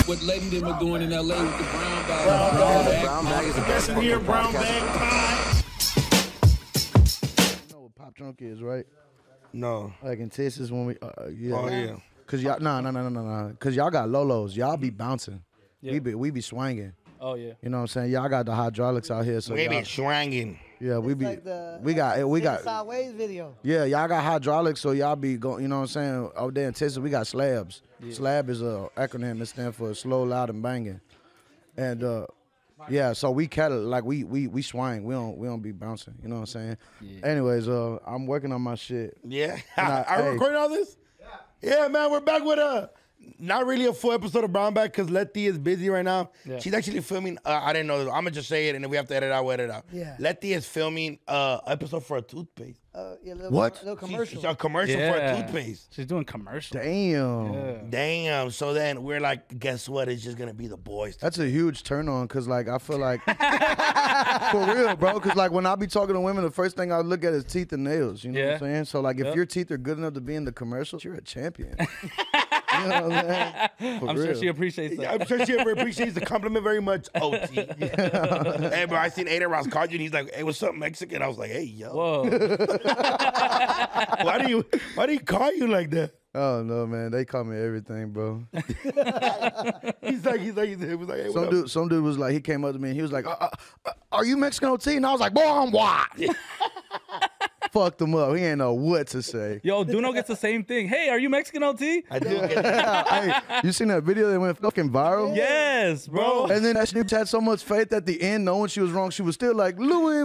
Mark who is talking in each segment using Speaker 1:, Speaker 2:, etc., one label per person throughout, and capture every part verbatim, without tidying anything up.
Speaker 1: what Lady them are doing in L A with the brown bag.
Speaker 2: Brown bag.
Speaker 3: Brown bag is the best
Speaker 2: Listen here,
Speaker 3: fucking
Speaker 2: brown
Speaker 3: podcast
Speaker 2: bag time.
Speaker 4: You know what Pop Drunk is, right?
Speaker 2: No.
Speaker 4: Like in Texas when we, uh, yeah.
Speaker 2: Oh, yeah.
Speaker 4: Cause y'all, no, no, no, no, no, Cause y'all got Lolos. Y'all be bouncing.
Speaker 5: Yeah.
Speaker 4: We be, we be swinging.
Speaker 5: Oh yeah.
Speaker 4: You know what I'm saying? Y'all got the hydraulics out here, so
Speaker 2: We
Speaker 4: y'all,
Speaker 2: be swanging.
Speaker 4: yeah, we be,
Speaker 6: Like the,
Speaker 4: we got, we got,
Speaker 6: sideways video.
Speaker 4: yeah, y'all got hydraulics, so y'all be going. You know what I'm saying? Out there in Texas, we got slabs. Slab is a acronym. It stands for slow, loud, and banging. And uh, yeah, so we cattle like we we we swing. We don't we don't be bouncing. You know what I'm saying?
Speaker 5: Yeah.
Speaker 4: Anyways, uh, I'm working on my shit.
Speaker 2: Yeah.
Speaker 4: Nah,
Speaker 2: Are we
Speaker 4: hey.
Speaker 2: recording all this? Yeah. Yeah, man, we're back with a not really a full episode of Brown Bag because Letty is busy right now.
Speaker 5: Yeah.
Speaker 2: She's actually filming. Uh, I didn't know. I'm gonna just say it, and if we have to edit out, we'll edit out.
Speaker 6: Yeah.
Speaker 2: Letty is filming uh episode for a toothpaste.
Speaker 6: Uh, yeah, little,
Speaker 4: What?
Speaker 6: Little
Speaker 2: She's-
Speaker 6: commercial.
Speaker 2: She's a commercial for a toothpaste.
Speaker 5: She's doing commercial.
Speaker 4: Damn.
Speaker 5: Yeah.
Speaker 2: Damn. So then we're like, guess what? It's just gonna be the boys.
Speaker 4: That's a huge turn on, cause like I feel like for real, bro. Cause like when I be talking to women, the first thing I look at is teeth and nails. You know what
Speaker 5: Yeah.
Speaker 4: I'm saying? So like if
Speaker 5: Yep.
Speaker 4: your teeth are good enough to be in the commercial, you're a champion. You know what I'm saying? For
Speaker 5: I'm sure
Speaker 4: real.
Speaker 5: she appreciates that.
Speaker 2: I'm sure she ever appreciates the compliment very much. O T. Hey, bro, I seen Ada Ross called you, and he's like, "Hey, what's up, Mexican?" I was like, "Hey, yo,
Speaker 5: Whoa.
Speaker 2: why do you, why do you call you like that?"
Speaker 4: Oh no, man, they call me everything, bro.
Speaker 2: He's like, he's like, he was like, "Hey, what
Speaker 4: Some
Speaker 2: up?"
Speaker 4: dude, some dude was like, he came up to me and he was like, uh, uh, uh, "Are you Mexican O T?" And I was like, "Boy, I'm white." Fucked him up. He ain't know what to say.
Speaker 5: Yo, Duno gets the same thing. Hey, are you Mexican O T?
Speaker 2: I do get that.
Speaker 4: Hey, you seen that video that went fucking viral?
Speaker 5: Yes, bro.
Speaker 4: And then that shit had so much faith at the end, knowing she was wrong, she was still like, Louis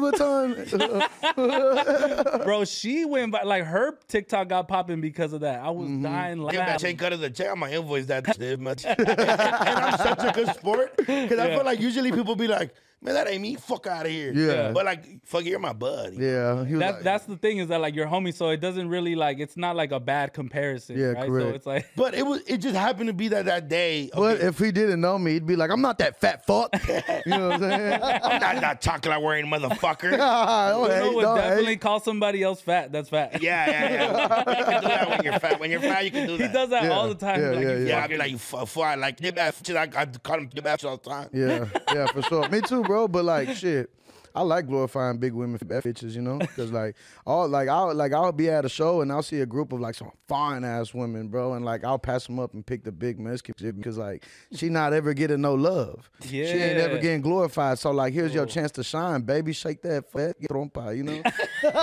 Speaker 4: Vuitton.
Speaker 5: Bro, she went by, like her TikTok got popping because of that. I was dying
Speaker 2: Give that
Speaker 5: laughing.
Speaker 2: check cut of the check on my invoice that stiff much. and I'm such a good sport because I feel like usually people be like, "Man, that ain't me. Fuck out of here."
Speaker 4: Yeah.
Speaker 2: But like, fuck, you're my buddy.
Speaker 4: Yeah, he was
Speaker 5: That's
Speaker 4: like,
Speaker 5: that's the thing is that like your homie, so it doesn't really like it's not like a bad comparison.
Speaker 4: Yeah,
Speaker 5: right?
Speaker 4: correct.
Speaker 5: So it's like
Speaker 2: But it was it just happened to be that that day.
Speaker 4: but
Speaker 2: okay,
Speaker 4: if he didn't know me, he'd be like, I'm not that fat fuck. You know what I'm saying?
Speaker 2: I'm not that chocolate wearing motherfucker.
Speaker 4: Oh, hey,
Speaker 5: Duno would
Speaker 4: no, hey.
Speaker 5: definitely call somebody else fat. That's fat.
Speaker 2: Yeah, yeah, yeah. You can do that when you're fat. When you're fat, you can do that.
Speaker 5: He does that
Speaker 4: Yeah,
Speaker 5: all the time.
Speaker 4: yeah,
Speaker 5: like,
Speaker 4: yeah,
Speaker 5: you
Speaker 2: Yeah,
Speaker 5: fuck-
Speaker 2: I'd be like, you f- f- I like, dip that shit. I, I call him dip that all the time.
Speaker 4: Yeah, yeah, for sure. Me too, bro. But like, shit, I like glorifying big women for bitches, you know, because like all like I'll like I'll be at a show and I'll see a group of like some fine ass women, bro, and like I'll pass them up and pick the big Mexican shit because like she not ever getting no love. She ain't ever
Speaker 5: Yeah.
Speaker 4: getting glorified. So like, here's your chance to shine, baby. Shake that fat trompa, you know.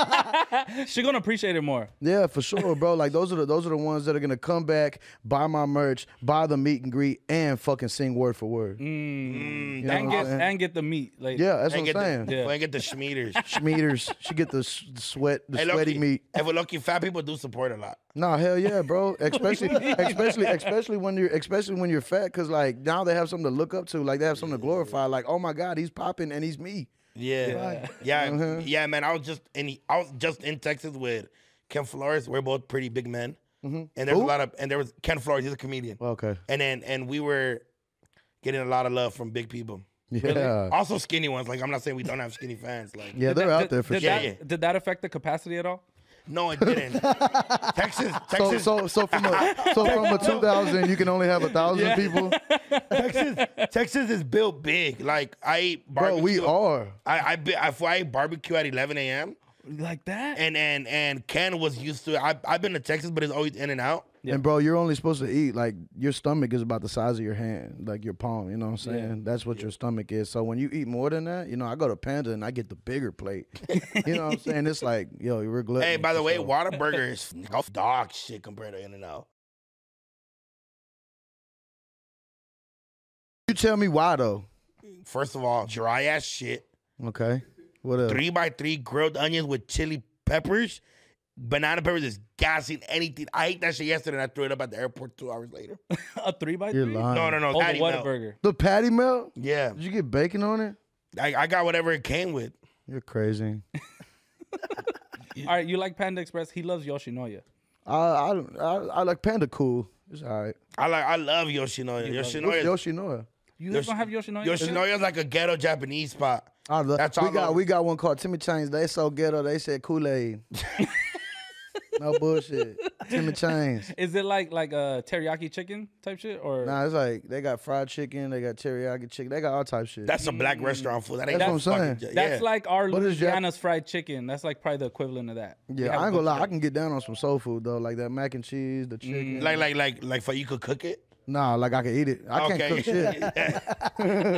Speaker 5: She gonna appreciate it more.
Speaker 4: Yeah, for sure, bro. Like those are the those are the ones that are gonna come back, buy my merch, buy the meet and greet, and fucking sing word for word.
Speaker 2: Mm,
Speaker 4: You know
Speaker 5: And
Speaker 4: what
Speaker 5: get
Speaker 4: I'm saying?
Speaker 5: and get the meat. Like
Speaker 4: Yeah, that's
Speaker 2: and
Speaker 4: what
Speaker 2: get
Speaker 4: I'm saying.
Speaker 2: the,
Speaker 5: Yeah.
Speaker 2: and get the schmeaters.
Speaker 4: Schmeaters, she get the, s- the sweat, the
Speaker 2: Hey,
Speaker 4: sweaty
Speaker 2: low-key,
Speaker 4: meat.
Speaker 2: Hey, but lucky fat people do support a lot.
Speaker 4: Nah, hell yeah, bro. Especially, especially, especially when you're, especially when you're fat, cause like now they have something to look up to, like they have something to glorify. Like, oh my God, he's popping and he's me.
Speaker 2: Yeah, yeah, yeah, man. I was just in I was just in Texas with Ken Flores. We're both pretty big men, and there's
Speaker 4: Who?
Speaker 2: a lot of and there was Ken Flores. He's a comedian.
Speaker 4: Okay.
Speaker 2: And then and we were getting a lot of love from big people.
Speaker 4: Yeah.
Speaker 2: Also skinny ones. Like I'm not saying we don't have skinny fans. Like
Speaker 4: Yeah, they're
Speaker 5: Did-
Speaker 4: out
Speaker 5: did-
Speaker 4: there for
Speaker 5: did
Speaker 4: sure.
Speaker 5: That,
Speaker 2: Yeah, yeah.
Speaker 5: Did that affect the capacity at all?
Speaker 2: no, it didn't. Texas,
Speaker 4: So,
Speaker 2: Texas,
Speaker 4: so, so from a, so from a two thousand, you can only have a thousand people.
Speaker 2: Texas, Texas is built big. Like I eat
Speaker 4: Bro,
Speaker 2: barbecue.
Speaker 4: we are.
Speaker 2: I I, be- I, I ate barbecue at eleven a.m.
Speaker 5: Like that?
Speaker 2: and and and Ken was used to it. I I've been to Texas, but it's always in and out.
Speaker 5: Yeah.
Speaker 4: And bro, you're only supposed to eat like your stomach is about the size of your hand, like your palm. You know what I'm saying? That's what your stomach is. So when you eat more than that, you know, I go to Panda and I get the bigger plate. You know what I'm saying? It's like, yo, you're glutton.
Speaker 2: Hey, by the way, Whataburger is dog shit compared to In and Out.
Speaker 4: You tell me why though.
Speaker 2: First of all, dry ass shit.
Speaker 4: Okay. What else?
Speaker 2: Three by three grilled onions with chili peppers. Banana peppers is gassing anything. I ate that shit yesterday and I threw it up at the airport two hours later.
Speaker 5: A three by
Speaker 4: You're
Speaker 5: three?
Speaker 4: lying.
Speaker 2: No, no, no.
Speaker 5: Oh, the
Speaker 2: patty melt.
Speaker 5: Whataburger.
Speaker 4: The patty melt?
Speaker 2: Yeah.
Speaker 4: Did you get bacon on it?
Speaker 2: I, I got whatever it came with.
Speaker 4: You're crazy.
Speaker 5: All right, you like Panda Express? He loves Yoshinoya.
Speaker 4: I, I I I like Panda cool. It's all right.
Speaker 2: I like I love Yoshinoya.
Speaker 4: What's
Speaker 2: Yoshinoya.
Speaker 4: Yoshinoya?
Speaker 5: You guys don't have Yoshinoya?
Speaker 2: Yoshinoya is like a ghetto Japanese spot.
Speaker 4: I love,
Speaker 2: That's
Speaker 4: we
Speaker 2: all
Speaker 4: got
Speaker 2: over.
Speaker 4: we got one called Timmy Chains. They so ghetto. They said Kool Aid. No bullshit. Timmy Chains.
Speaker 5: Is it like like a teriyaki chicken type shit or?
Speaker 4: Nah, it's like they got fried chicken, they got teriyaki chicken, they got all types of shit.
Speaker 2: That's a black restaurant food. That ain't
Speaker 4: That's
Speaker 2: no
Speaker 4: what I'm
Speaker 2: fucking
Speaker 4: saying.
Speaker 2: j-
Speaker 5: That's
Speaker 2: yeah.
Speaker 5: like our
Speaker 4: What is Jap-
Speaker 5: Louisiana's fried chicken. That's like probably the equivalent of that. We
Speaker 4: yeah,
Speaker 5: have
Speaker 4: I ain't
Speaker 5: a
Speaker 4: gonna lie.
Speaker 5: bunch
Speaker 4: I
Speaker 5: of
Speaker 4: can get down on some soul food though, like that mac and cheese, the chicken.
Speaker 2: like like like like for you could cook it.
Speaker 4: Nah, like I can eat it. I can't cook shit.
Speaker 2: I,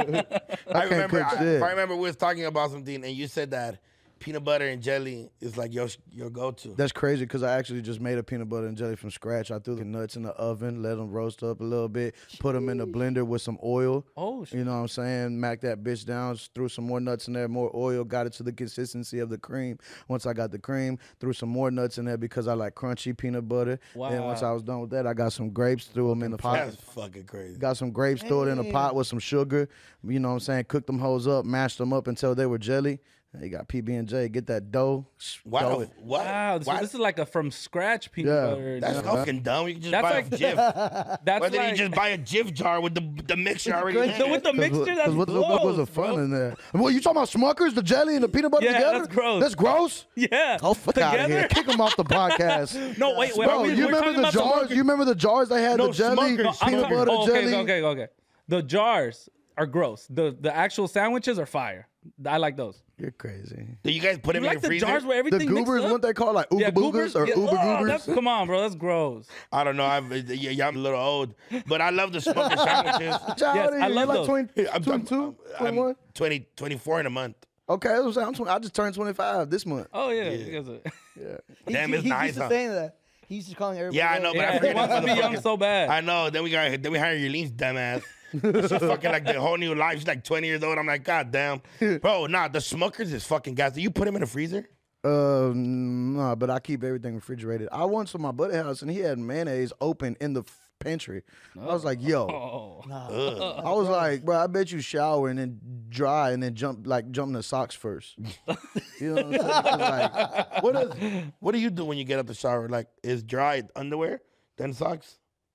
Speaker 4: can't
Speaker 2: remember.
Speaker 4: cook
Speaker 2: I,
Speaker 4: shit.
Speaker 2: I remember we was talking about something, and you said that peanut butter and jelly is like your your go to.
Speaker 4: That's crazy because I actually just made a peanut butter and jelly from scratch. I threw the nuts in the oven, let them roast up a little bit, put them in the blender with some oil.
Speaker 5: Oh, shit.
Speaker 4: You know what I'm saying? Mac that bitch down, threw some more nuts in there, more oil, got it to the consistency of the cream. Once I got the cream, threw some more nuts in there because I like crunchy peanut butter. Then once
Speaker 5: Wow.
Speaker 4: I was done with that, I got some grapes, threw them in the pot.
Speaker 2: That's fucking crazy.
Speaker 4: Got some grapes, threw it in a pot with some sugar. You know what I'm saying? Cooked them hoes up, mashed them up until they were jelly. You got P B and J, get that dough.
Speaker 2: Wow,
Speaker 4: throw it.
Speaker 2: what?
Speaker 5: Wow, so
Speaker 2: Why-
Speaker 5: this is like a from scratch peanut
Speaker 4: Yeah.
Speaker 5: butter.
Speaker 2: That's
Speaker 5: Yeah.
Speaker 2: fucking dumb. You can just
Speaker 5: That's
Speaker 2: buy
Speaker 5: like-
Speaker 2: a Jif.
Speaker 5: That's
Speaker 2: Why didn't
Speaker 5: like
Speaker 2: you just buy a Jif jar with the the mixture already?
Speaker 5: with
Speaker 2: in
Speaker 5: the,
Speaker 2: there?
Speaker 5: with the mixture. That's
Speaker 4: what,
Speaker 5: gross,
Speaker 4: what was the fun
Speaker 5: bro.
Speaker 4: in there? What you talking about? Smuckers, the jelly, and the peanut butter
Speaker 5: Yeah,
Speaker 4: together?
Speaker 5: that's gross.
Speaker 4: That's gross.
Speaker 5: Yeah.
Speaker 4: Oh, fuck out of here!
Speaker 5: Together?
Speaker 4: Kick them off the podcast.
Speaker 5: No, wait, wait.
Speaker 4: Bro,
Speaker 5: are we,
Speaker 4: you
Speaker 5: we're
Speaker 4: remember
Speaker 5: talking
Speaker 4: the
Speaker 5: about
Speaker 4: jars?
Speaker 5: Smuckers.
Speaker 4: You remember the jars they had
Speaker 2: No,
Speaker 4: the jelly,
Speaker 2: Smuckers.
Speaker 5: No, I'm
Speaker 4: peanut
Speaker 5: talking-
Speaker 4: butter
Speaker 5: oh,
Speaker 4: jelly.
Speaker 5: okay, okay, okay. The jars are gross. The the actual sandwiches are fire. I like those.
Speaker 4: You're crazy.
Speaker 2: Do you guys put
Speaker 5: You
Speaker 2: them in
Speaker 5: like
Speaker 2: your
Speaker 5: the
Speaker 2: freezer?
Speaker 5: jars where
Speaker 4: The
Speaker 5: everything mixed
Speaker 4: goobers,
Speaker 5: up?
Speaker 4: what they call like ooga boogers or
Speaker 5: Yeah.
Speaker 4: uber
Speaker 5: Oh, that's-
Speaker 4: goobers?
Speaker 5: Come on, bro. That's gross.
Speaker 2: I don't know. I've, yeah, yeah, I'm a little old, but I love the smoker sandwiches.
Speaker 4: Child,
Speaker 5: Yes, I
Speaker 4: you're
Speaker 5: love
Speaker 4: like
Speaker 5: those.
Speaker 4: twenty,
Speaker 2: I'm, I'm,
Speaker 4: twenty-two,
Speaker 2: I'm
Speaker 4: twenty-one.
Speaker 2: twenty, twenty-four in a month.
Speaker 4: Okay, that's what I'm saying. I'm twenty, I just turned twenty-five this month.
Speaker 5: Oh yeah. because of-
Speaker 3: He,
Speaker 2: Damn,
Speaker 3: he,
Speaker 2: it's
Speaker 3: he
Speaker 2: nice,
Speaker 3: used to
Speaker 2: huh?
Speaker 3: saying that. He used to calling everybody.
Speaker 2: Yeah, I know,
Speaker 3: old.
Speaker 2: but I
Speaker 5: Yeah, he
Speaker 2: forget
Speaker 5: wants to be young
Speaker 2: motherfucker.
Speaker 5: so bad.
Speaker 2: I know. Then we got then we hire your lean's dumbass. She's fucking like the whole new life. She's like twenty years old. I'm like, God damn, bro. Nah, the Smuckers is fucking gas. Do you put them in the freezer?
Speaker 4: Uh, no, but I keep everything refrigerated. I went to my buddy's house and he had mayonnaise open in the f- pantry. I was like, yo.
Speaker 5: Oh.
Speaker 2: Ugh.
Speaker 4: I was like, bro, I bet you shower and then dry and then jump like jump in the socks first. You know what I'm saying? Like,
Speaker 2: What is? What do you do when you get out the shower? Like, is dry underwear, then socks?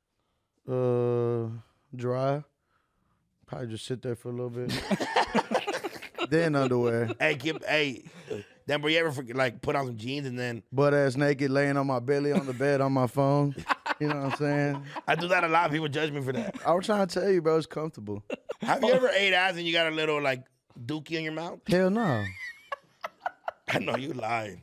Speaker 4: uh, dry. Probably just sit there for a little bit. Then underwear.
Speaker 2: Hey, keep, hey, then bro, you ever forget, like put on some jeans and then
Speaker 4: Butt ass naked, laying on my belly on the bed on my phone. You know what I'm saying?
Speaker 2: I do that a lot. People judge me for that.
Speaker 4: I was trying to tell you, bro, it's comfortable.
Speaker 2: Have you ever ate ass and you got a little like dookie in your mouth?
Speaker 4: Hell no.
Speaker 2: I know you lying.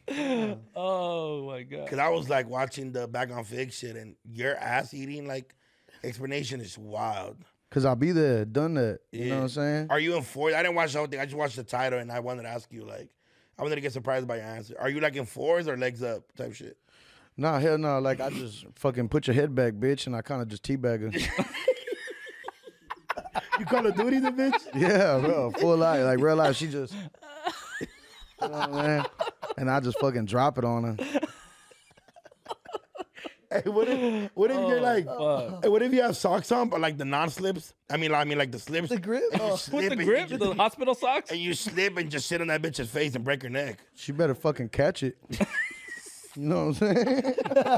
Speaker 5: Oh my god.
Speaker 2: Cause I was like watching the Back on Fig shit, and your ass eating like explanation is wild.
Speaker 4: Cause I'll be there, done that. You know what I'm saying?
Speaker 2: Are you in fours? I didn't watch the whole thing. I just watched the title, and I wanted to ask you like, I wanted to get surprised by your answer. Are you like in fours or legs up type shit?
Speaker 4: Nah, hell no. Like I just fucking put your head back, bitch, and I kind of just teabag her.
Speaker 2: You Call of Duty the bitch?
Speaker 4: Yeah, bro, full life, like real life. She just, you know what I'm saying? And I just fucking drop it on her.
Speaker 2: Hey, what if what if you're like,
Speaker 5: fuck.
Speaker 2: hey, what if you have socks on, but like the non-slips? I mean, I mean like the slips.
Speaker 3: The grip?
Speaker 2: And you
Speaker 3: Oh.
Speaker 2: slip
Speaker 5: With the
Speaker 2: and you
Speaker 5: grip,
Speaker 2: just-
Speaker 5: the hospital socks.
Speaker 2: and you slip and just sit on that bitch's face and break her neck.
Speaker 4: She better fucking catch it. You know what I'm saying?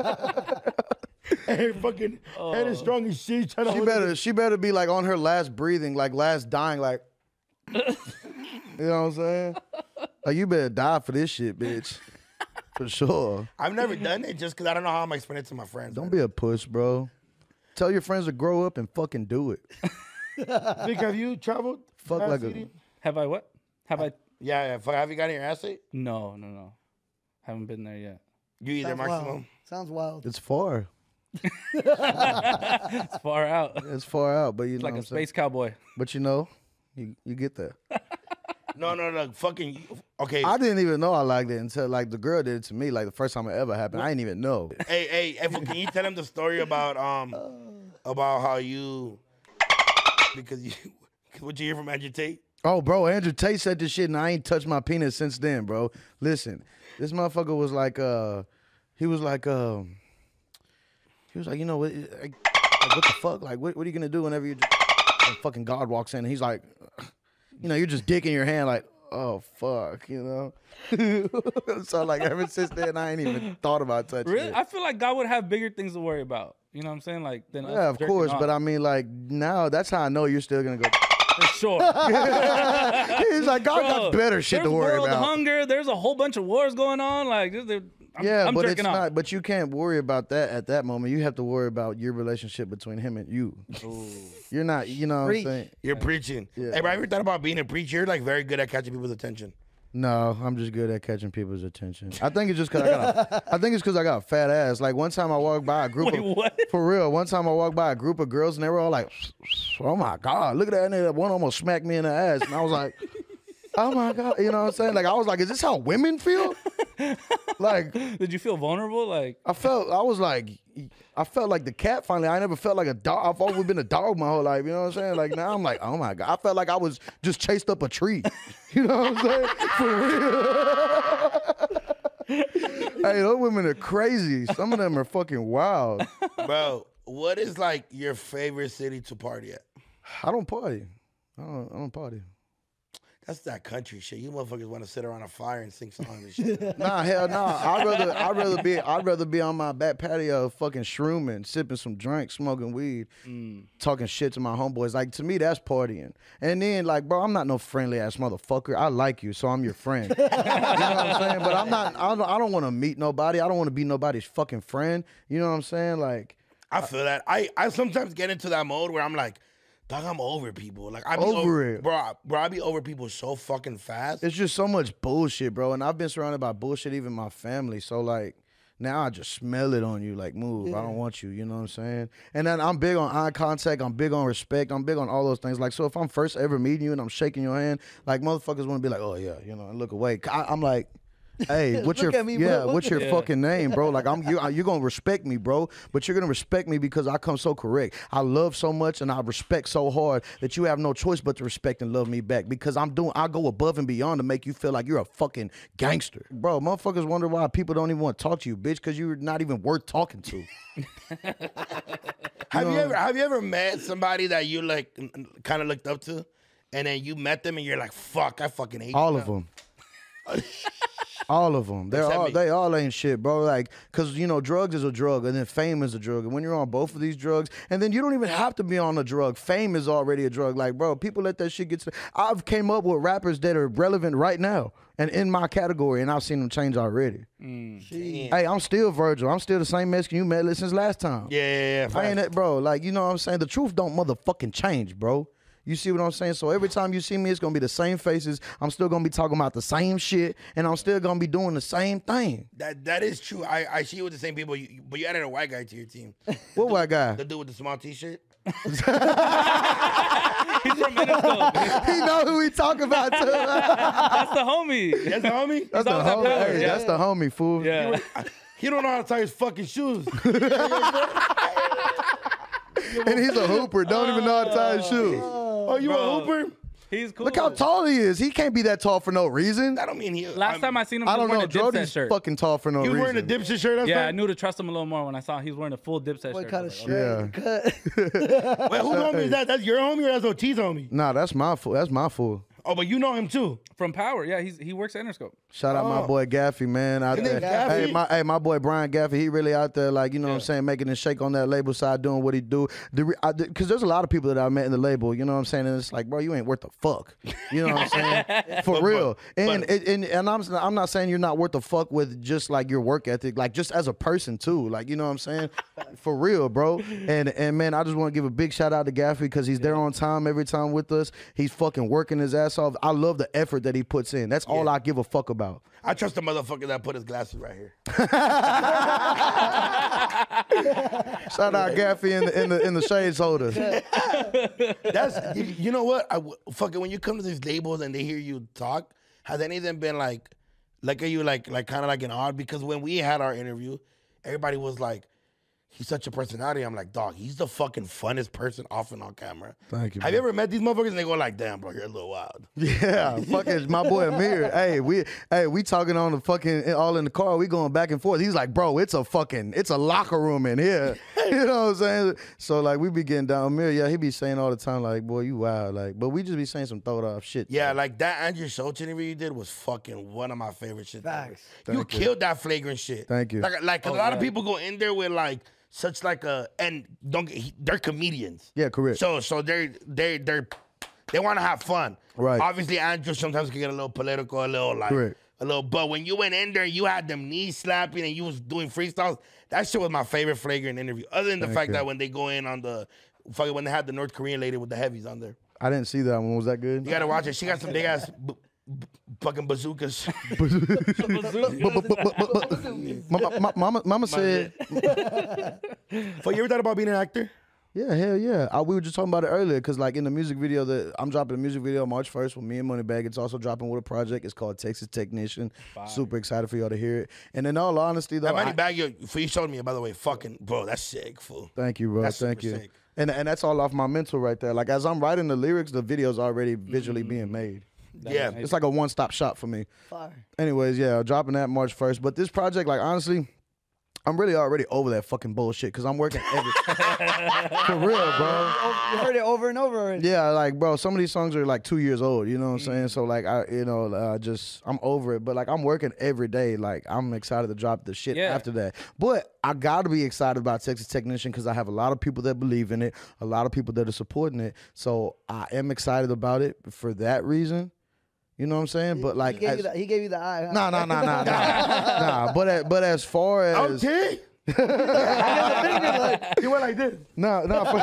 Speaker 2: Hey, fucking head is strong as shit. Trying to
Speaker 4: She
Speaker 2: hold
Speaker 4: better, she better be like on her last breathing, like last dying, like. You know what I'm saying? Like you better die for this shit, bitch. For sure.
Speaker 2: I've never done it just because I don't know how I'm gonna explain it to my friends.
Speaker 4: Don't be a puss, bro. Tell your friends to grow up and fucking do it.
Speaker 2: Vic, have you traveled?
Speaker 4: Fuck
Speaker 2: ass
Speaker 4: like a-
Speaker 2: eating?
Speaker 5: Have I what? Have I?
Speaker 2: Yeah, yeah. Fuck, have you gotten your ass ate?
Speaker 5: No, no, no. Haven't been there yet.
Speaker 2: You either
Speaker 3: Sounds
Speaker 2: maximum.
Speaker 3: wild. Sounds wild.
Speaker 4: It's far.
Speaker 5: It's far out. It's
Speaker 4: It's far out, but you know
Speaker 5: like
Speaker 4: what
Speaker 5: a
Speaker 4: I'm saying?
Speaker 5: space cowboy.
Speaker 4: But you know, you you get there.
Speaker 2: No, no, no. Fucking. Okay.
Speaker 4: I didn't even know I liked it until like the girl did it to me. Like the first time it ever happened, I didn't even know.
Speaker 2: hey, hey, Efo, can you tell him the story about um about how you because you what you hear from Andrew Tate?
Speaker 4: Oh, bro, Andrew Tate said this shit, and I ain't touched my penis since then, bro. Listen, this motherfucker was like, uh, he was like, um, he was like, you know what, like, like, what the fuck? Like, what, what are you gonna do whenever you just, and fucking God walks in, and he's like, you know, you're just dick in your hand, like, oh fuck, you know. So like, ever since then, I ain't even thought about touching
Speaker 5: Really?
Speaker 4: it.
Speaker 5: I feel like God would have bigger things to worry about. You know what I'm saying? Like, than us
Speaker 4: Yeah, of
Speaker 5: jerking
Speaker 4: course,
Speaker 5: off.
Speaker 4: but I mean, like, now that's how I know you're still gonna go.
Speaker 5: For sure.
Speaker 4: He's like, God got
Speaker 5: Bro,
Speaker 4: better shit to
Speaker 5: there's
Speaker 4: worry
Speaker 5: world
Speaker 4: about.
Speaker 5: hunger. There's a whole bunch of wars going on. Like, there- there- I'm,
Speaker 4: Yeah,
Speaker 5: I'm
Speaker 4: but it's
Speaker 5: jerking off.
Speaker 4: not. But you can't worry about that at that moment. You have to worry about your relationship between him and you. You're not. You know what I'm
Speaker 3: Preach.
Speaker 4: saying?
Speaker 2: You're preaching.
Speaker 4: Yeah.
Speaker 2: Hey, bro, ever thought about being a preacher? You're like very good at catching people's attention.
Speaker 4: No, I'm just good at catching people's attention. I think it's just because I got. A, I think it's because I got a fat ass. Like one time I walked by a group
Speaker 5: Wait,
Speaker 4: of
Speaker 5: what?
Speaker 4: for real. One time I walked by a group of girls and they were all like, "Oh my god, look at that nigga! One almost smacked me in the ass," and I was like. Oh my god, you know what I'm saying? Like I was like, is this how women feel? Like
Speaker 5: Did you feel vulnerable? Like,
Speaker 4: I felt, I was like, I felt like the cat finally. I never felt like a dog. I've always been a dog my whole life. You know what I'm saying? Like now I'm like, oh my god, I felt like I was just chased up a tree. You know what I'm saying? For real. Hey, those women are crazy. Some of them are fucking wild.
Speaker 2: Bro, what is like your favorite city to party at?
Speaker 4: I don't party. I don't, I don't party.
Speaker 2: That's that country shit. You motherfuckers want to sit around a fire and sing songs and shit.
Speaker 4: Nah, hell no. I'd rather I'd rather be I'd rather be on my back patio fucking shrooming, sipping some drink, smoking weed, talking shit to my homeboys. Like to me, that's partying. And then like, bro, I'm not no friendly ass motherfucker. I like you, so I'm your friend. You know what I'm saying? But I'm not. I don't, I don't want to meet nobody. I don't want to be nobody's fucking friend. You know what I'm saying? Like
Speaker 2: I feel that. I, I sometimes get into that mode where I'm like, dog, I'm over people. Like I be
Speaker 4: Over
Speaker 2: over
Speaker 4: it.
Speaker 2: bro. I- Bro, I be over people so fucking fast.
Speaker 4: it's just so much bullshit, bro. And I've been surrounded by bullshit, even my family. So like. Now I just smell it on you, like move. I don't want you, you know what I'm saying? And then I'm big on eye contact. I'm big on respect. I'm big on all those things. Like, so if I'm first ever meeting you and I'm shaking your hand, like motherfuckers want to be like, oh yeah, you know, and look away. I, I'm like, hey, what's
Speaker 3: Look
Speaker 4: your
Speaker 3: at me,
Speaker 4: yeah?
Speaker 3: bro.
Speaker 4: What's your
Speaker 5: Yeah.
Speaker 4: fucking name, bro? Like I'm you. You're gonna respect me, bro. But you're gonna respect me because I come so correct. I love so much and I respect so hard that you have no choice but to respect and love me back because I'm doing. I go above and beyond to make you feel like you're a fucking gangster, bro. Motherfuckers wonder why people don't even want to talk to you, bitch, because you're not even worth talking to.
Speaker 2: Have you ever have you ever met somebody that you like kind of looked up to, and then you met them and you're like, fuck, I fucking hate
Speaker 4: All
Speaker 2: you
Speaker 4: of
Speaker 2: now?
Speaker 4: them. All of them. They're
Speaker 2: Except
Speaker 4: all
Speaker 2: me.
Speaker 4: they all ain't shit, bro. Like, cause you know, drugs is a drug, and then fame is a drug. And when you're on both of these drugs, and then you don't even have to be on a drug. Fame is already a drug. Like, bro, people let that shit get to. I've came up with rappers that are relevant right now and in my category, and I've seen them change already.
Speaker 2: Damn.
Speaker 4: Hey, I'm still Virgil. I'm still the same Mexican you met since last time.
Speaker 2: Yeah, yeah, yeah.
Speaker 4: I ain't that, bro. Like, you know what I'm saying? The truth don't motherfucking change, bro. You see what I'm saying? So every time you see me, it's gonna be the same faces. I'm still gonna be talking about the same shit, and I'm still gonna be doing the same thing.
Speaker 2: That that is true. I, I see you with the same people, you, but you added a white guy to your team.
Speaker 4: What white guy?
Speaker 2: The dude with the small T-shirt.
Speaker 5: he's from Minnesota.
Speaker 4: He know who we talk about too.
Speaker 5: That's the homie.
Speaker 2: That's the homie.
Speaker 4: That's the
Speaker 5: always had
Speaker 4: homie.
Speaker 5: power,
Speaker 4: Hey,
Speaker 5: yeah.
Speaker 4: That's the homie, fool.
Speaker 5: Yeah.
Speaker 2: He don't know how to tie his fucking shoes.
Speaker 4: And he's a hooper. Don't even know how to tie his shoes.
Speaker 2: Oh, you
Speaker 5: Bro.
Speaker 2: a hooper?
Speaker 5: He's cool.
Speaker 4: Look how tall he is. He can't be that tall for no reason.
Speaker 2: That don't mean he.
Speaker 5: Last time I seen him, he
Speaker 4: I
Speaker 5: was
Speaker 4: don't
Speaker 5: wearing
Speaker 4: know.
Speaker 5: a Dipset
Speaker 4: Jody's
Speaker 5: shirt.
Speaker 4: fucking tall for no
Speaker 2: he was
Speaker 4: reason.
Speaker 2: wearing a Dipset shirt. That's
Speaker 5: Yeah, I
Speaker 2: right?
Speaker 5: knew to trust him a little more when I saw he was wearing a full Dipset
Speaker 3: What
Speaker 5: shirt.
Speaker 3: kind
Speaker 5: I
Speaker 3: of
Speaker 5: was like,
Speaker 3: straight cut?
Speaker 2: Wait, whose homie is that? That's your homie or that's O T's homie?
Speaker 4: Nah, that's my fool. That's my fool.
Speaker 2: Oh, but you know him too.
Speaker 5: From Power, yeah, he's he works at Interscope.
Speaker 4: Shout out my
Speaker 2: Oh.
Speaker 4: boy Gaffy, man. Out
Speaker 2: His
Speaker 4: there.
Speaker 2: name's Gaffy?
Speaker 4: Hey, my hey, my boy Brian Gaffy, he really out there, like, you know what I'm
Speaker 2: Yeah.
Speaker 4: saying, making it shake on that label side, doing what he do. The re- I, Cause there's a lot of people that I met in the label, you know what I'm saying? And it's like, bro, you ain't worth a fuck. You know what I'm saying? For
Speaker 2: But-
Speaker 4: real.
Speaker 2: but-
Speaker 4: and,
Speaker 2: but-
Speaker 4: and and and I'm I'm not saying you're not worth a fuck with just like your work ethic, like just as a person too. Like, you know what I'm saying? For real, bro. And and man, I just want to give a big shout out to Gaffy because he's there on time every time with us. He's fucking working his ass off. I love the effort that he puts in. That's all
Speaker 2: Yeah.
Speaker 4: I give a fuck about.
Speaker 2: I trust the motherfucker that put his glasses right here.
Speaker 4: Shout out Gaffy in the in the in the shades holder.
Speaker 2: That's you, you know what? I w- fucking when you come to these labels and they hear you talk, has any of them been like, look at you like like kind of like an odd? Because when we had our interview, everybody was like, he's such a personality. I'm like, dog, he's the fucking funnest person off and on camera.
Speaker 4: Thank you,
Speaker 2: Have you ever met these motherfuckers and they go like, damn, bro, you're a little wild.
Speaker 4: Yeah, fucking my boy Amir. Hey, we hey we talking on the fucking all in the car. We going back and forth. He's like, bro, it's a fucking it's a locker room in here. You know what I'm saying? So like we be getting down. Amir, yeah, he be saying all the time like, boy, you wild. Like, but we just be saying some throwed off shit.
Speaker 2: Yeah, like that Andrew Schultz interview you did was fucking one of my favorite shit. ever.
Speaker 3: Facts.
Speaker 2: You
Speaker 4: Thank you.
Speaker 2: killed that flagrant shit.
Speaker 4: Thank you.
Speaker 2: Like, like 'cause
Speaker 5: Oh,
Speaker 2: a lot of
Speaker 5: yeah.
Speaker 2: people go in there with like such like a and don't get, they're comedians.
Speaker 4: Yeah, correct.
Speaker 2: So so they're they they're they want to have fun.
Speaker 4: Right.
Speaker 2: Obviously, Andrew sometimes can get a little political, a little like
Speaker 4: Correct.
Speaker 2: a little. But when you went in there, you had them knees slapping and you was doing freestyles. That shit was my favorite flagrant interview. Other than the
Speaker 4: Thank
Speaker 2: fact
Speaker 4: you.
Speaker 2: that when they go in on the fucking when they had the North Korean lady with the heavies on there,
Speaker 4: I didn't see that one. Was that good?
Speaker 2: you gotta watch it. She got some big ass b- b- fucking bazookas.
Speaker 4: Mama, ma- mama, mama said,
Speaker 2: So you ever thought about being an actor?
Speaker 4: yeah, hell yeah. I, we were just talking about it earlier because, like, in the music video that I'm dropping a music video March first with me and Moneybagg. It's also dropping with a project. It's called Texas Technician. Super excited for y'all to hear it. And in all honesty, though,
Speaker 2: That money
Speaker 4: I-
Speaker 2: bag you, for you showed me, by the way, fucking bro, that's sick, fool.
Speaker 4: thank you, bro.
Speaker 2: That's
Speaker 4: Thank
Speaker 2: super
Speaker 4: you.
Speaker 2: sick.
Speaker 4: And and that's all off my mental right there. Like as I'm writing the lyrics, the video's already visually being made.
Speaker 2: Yeah,
Speaker 4: It's like a one stop shop for me.
Speaker 3: Fire.
Speaker 4: Anyways, yeah, dropping that March first. But this project, like honestly, I'm really already over that fucking bullshit because I'm working every for real, bro.
Speaker 3: You heard it over and over already.
Speaker 4: Yeah, like bro, some of these songs are like two years old. You know what I'm saying? So like I, you know, uh, just I'm over it. But like I'm working every day. Like I'm excited to drop the shit
Speaker 5: Yeah.
Speaker 4: after that. But I gotta be excited about Texas Technician because I have a lot of people that believe in it, a lot of people that are supporting it. So I am excited about it for that reason. You know what I'm saying? But like,
Speaker 3: he gave,
Speaker 4: as,
Speaker 3: you the, he gave you the eye. Huh?
Speaker 4: nah, nah, nah, nah, nah, nah. But as, but as far as
Speaker 2: okay. You went like this.
Speaker 4: No, no. For,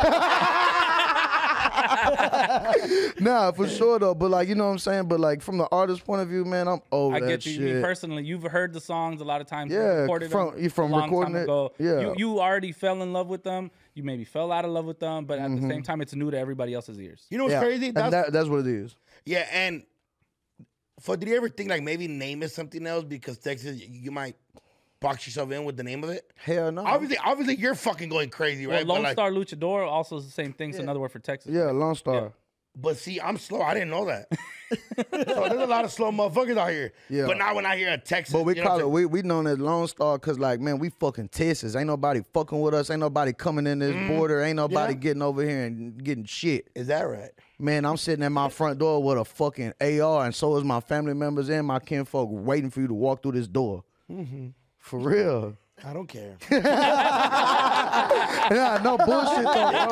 Speaker 4: nah, for sure though. But like, you know what I'm saying? But like from the artist point of view, man, I'm over
Speaker 5: I
Speaker 4: that
Speaker 5: get you.
Speaker 4: shit.
Speaker 5: Me personally, you've heard the songs a lot of times. You
Speaker 4: Yeah,
Speaker 5: recorded
Speaker 4: from-
Speaker 5: them
Speaker 4: you from
Speaker 5: a long
Speaker 4: recording
Speaker 5: time
Speaker 4: it,
Speaker 5: ago.
Speaker 4: yeah.
Speaker 5: you, you already fell in love with them. You maybe fell out of love with them, but at
Speaker 4: Mm-hmm.
Speaker 5: the same time, it's new to everybody else's ears.
Speaker 2: You know what's
Speaker 4: Yeah,
Speaker 2: crazy?
Speaker 4: and
Speaker 2: That's,
Speaker 4: that, that's what it is.
Speaker 2: yeah, and for did you ever think like maybe name it something else because Texas you might box yourself in with the name of it?
Speaker 4: Hell no.
Speaker 2: Obviously, obviously you're fucking going crazy,
Speaker 5: Well,
Speaker 2: right?
Speaker 5: Lone
Speaker 2: but, like,
Speaker 5: Star Luchador also is the same thing. It's another word for Texas.
Speaker 4: Yeah, Lone Star.
Speaker 2: but see, I'm slow. I didn't know that. So there's a lot of slow motherfuckers out here.
Speaker 4: Yeah.
Speaker 2: But now when I hear a Texas,
Speaker 4: But we
Speaker 2: you know
Speaker 4: call
Speaker 2: what
Speaker 4: it
Speaker 2: I'm
Speaker 4: we we known as Lone Star because like man, we fucking Texas. Ain't nobody fucking with us. Ain't nobody coming in this border. Ain't nobody
Speaker 3: Yeah.
Speaker 4: getting over here and getting shit.
Speaker 2: saying? Is that right?
Speaker 4: Man, I'm sitting at my front door with a fucking A R, and so is my family members and my kinfolk waiting for you to walk through this door. For real.
Speaker 2: I don't care.
Speaker 4: Yeah, no bullshit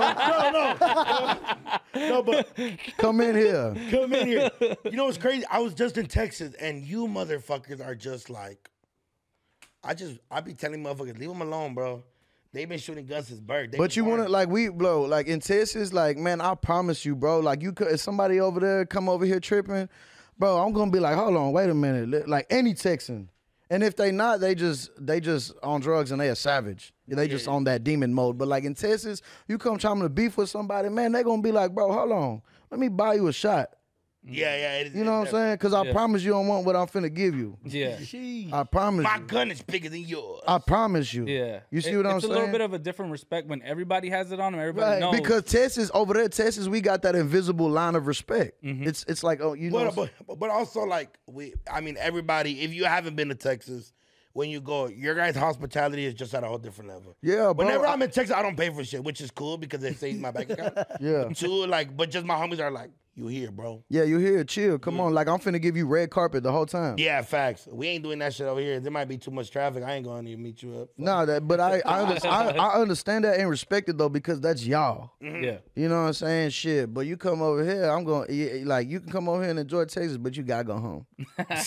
Speaker 4: though, bro.
Speaker 2: No, but
Speaker 4: Come in here.
Speaker 2: come in here. You know what's crazy? I was just in Texas, and you motherfuckers are just like, I just, I be telling motherfuckers, leave them alone, bro. They've been shooting guns since birth. They
Speaker 4: But
Speaker 2: be
Speaker 4: you want to
Speaker 2: armed.
Speaker 4: like we blow like in Texas, like man, I promise you, bro. Like you could, if somebody over there come over here tripping, bro, I'm gonna be like, hold on, wait a minute, Li- like any Texan. And if they not, they just they just on drugs and they a savage. They just on that demon mode. But like in Texas, you come trying to beef with somebody, man, they gonna be like, bro, hold on, let me buy you a shot.
Speaker 2: Yeah, yeah. It is,
Speaker 4: You know what I'm saying? Because I
Speaker 5: Yeah.
Speaker 4: promise you don't want what I'm finna give you.
Speaker 5: Yeah.
Speaker 4: I promise
Speaker 2: My
Speaker 4: you.
Speaker 2: gun is bigger than yours.
Speaker 4: I promise you.
Speaker 5: Yeah.
Speaker 4: You see
Speaker 5: It-
Speaker 4: what I'm
Speaker 5: it's
Speaker 4: saying?
Speaker 5: a little bit of a different respect when everybody has it on them. Everybody
Speaker 3: Right.
Speaker 5: knows.
Speaker 4: Because Texas, over there, Texas, we got that invisible line of respect. It's it's like, oh, you know.
Speaker 2: But, but but also like we, I mean, everybody. If you haven't been to Texas, when you go, your guys' hospitality is just at a whole different level.
Speaker 4: Yeah, bro.
Speaker 2: Whenever
Speaker 4: I-
Speaker 2: I'm in Texas, I don't pay for shit, which is cool because it saves my bank account.
Speaker 4: Yeah.
Speaker 2: Two, like, but just my homies are like, you here, bro?
Speaker 4: Yeah, you here, chill. Come on. Like, I'm finna give you red carpet the whole time.
Speaker 2: Yeah, facts. We ain't doing that shit over here. There might be too much traffic. I ain't going to meet you up.
Speaker 4: Nah, that, but I I, under, I I understand that and respect it though because that's y'all.
Speaker 5: yeah.
Speaker 4: You know what I'm saying? Shit. But you come over here, I'm going to like you can come over here and enjoy Texas, but you gotta go home. you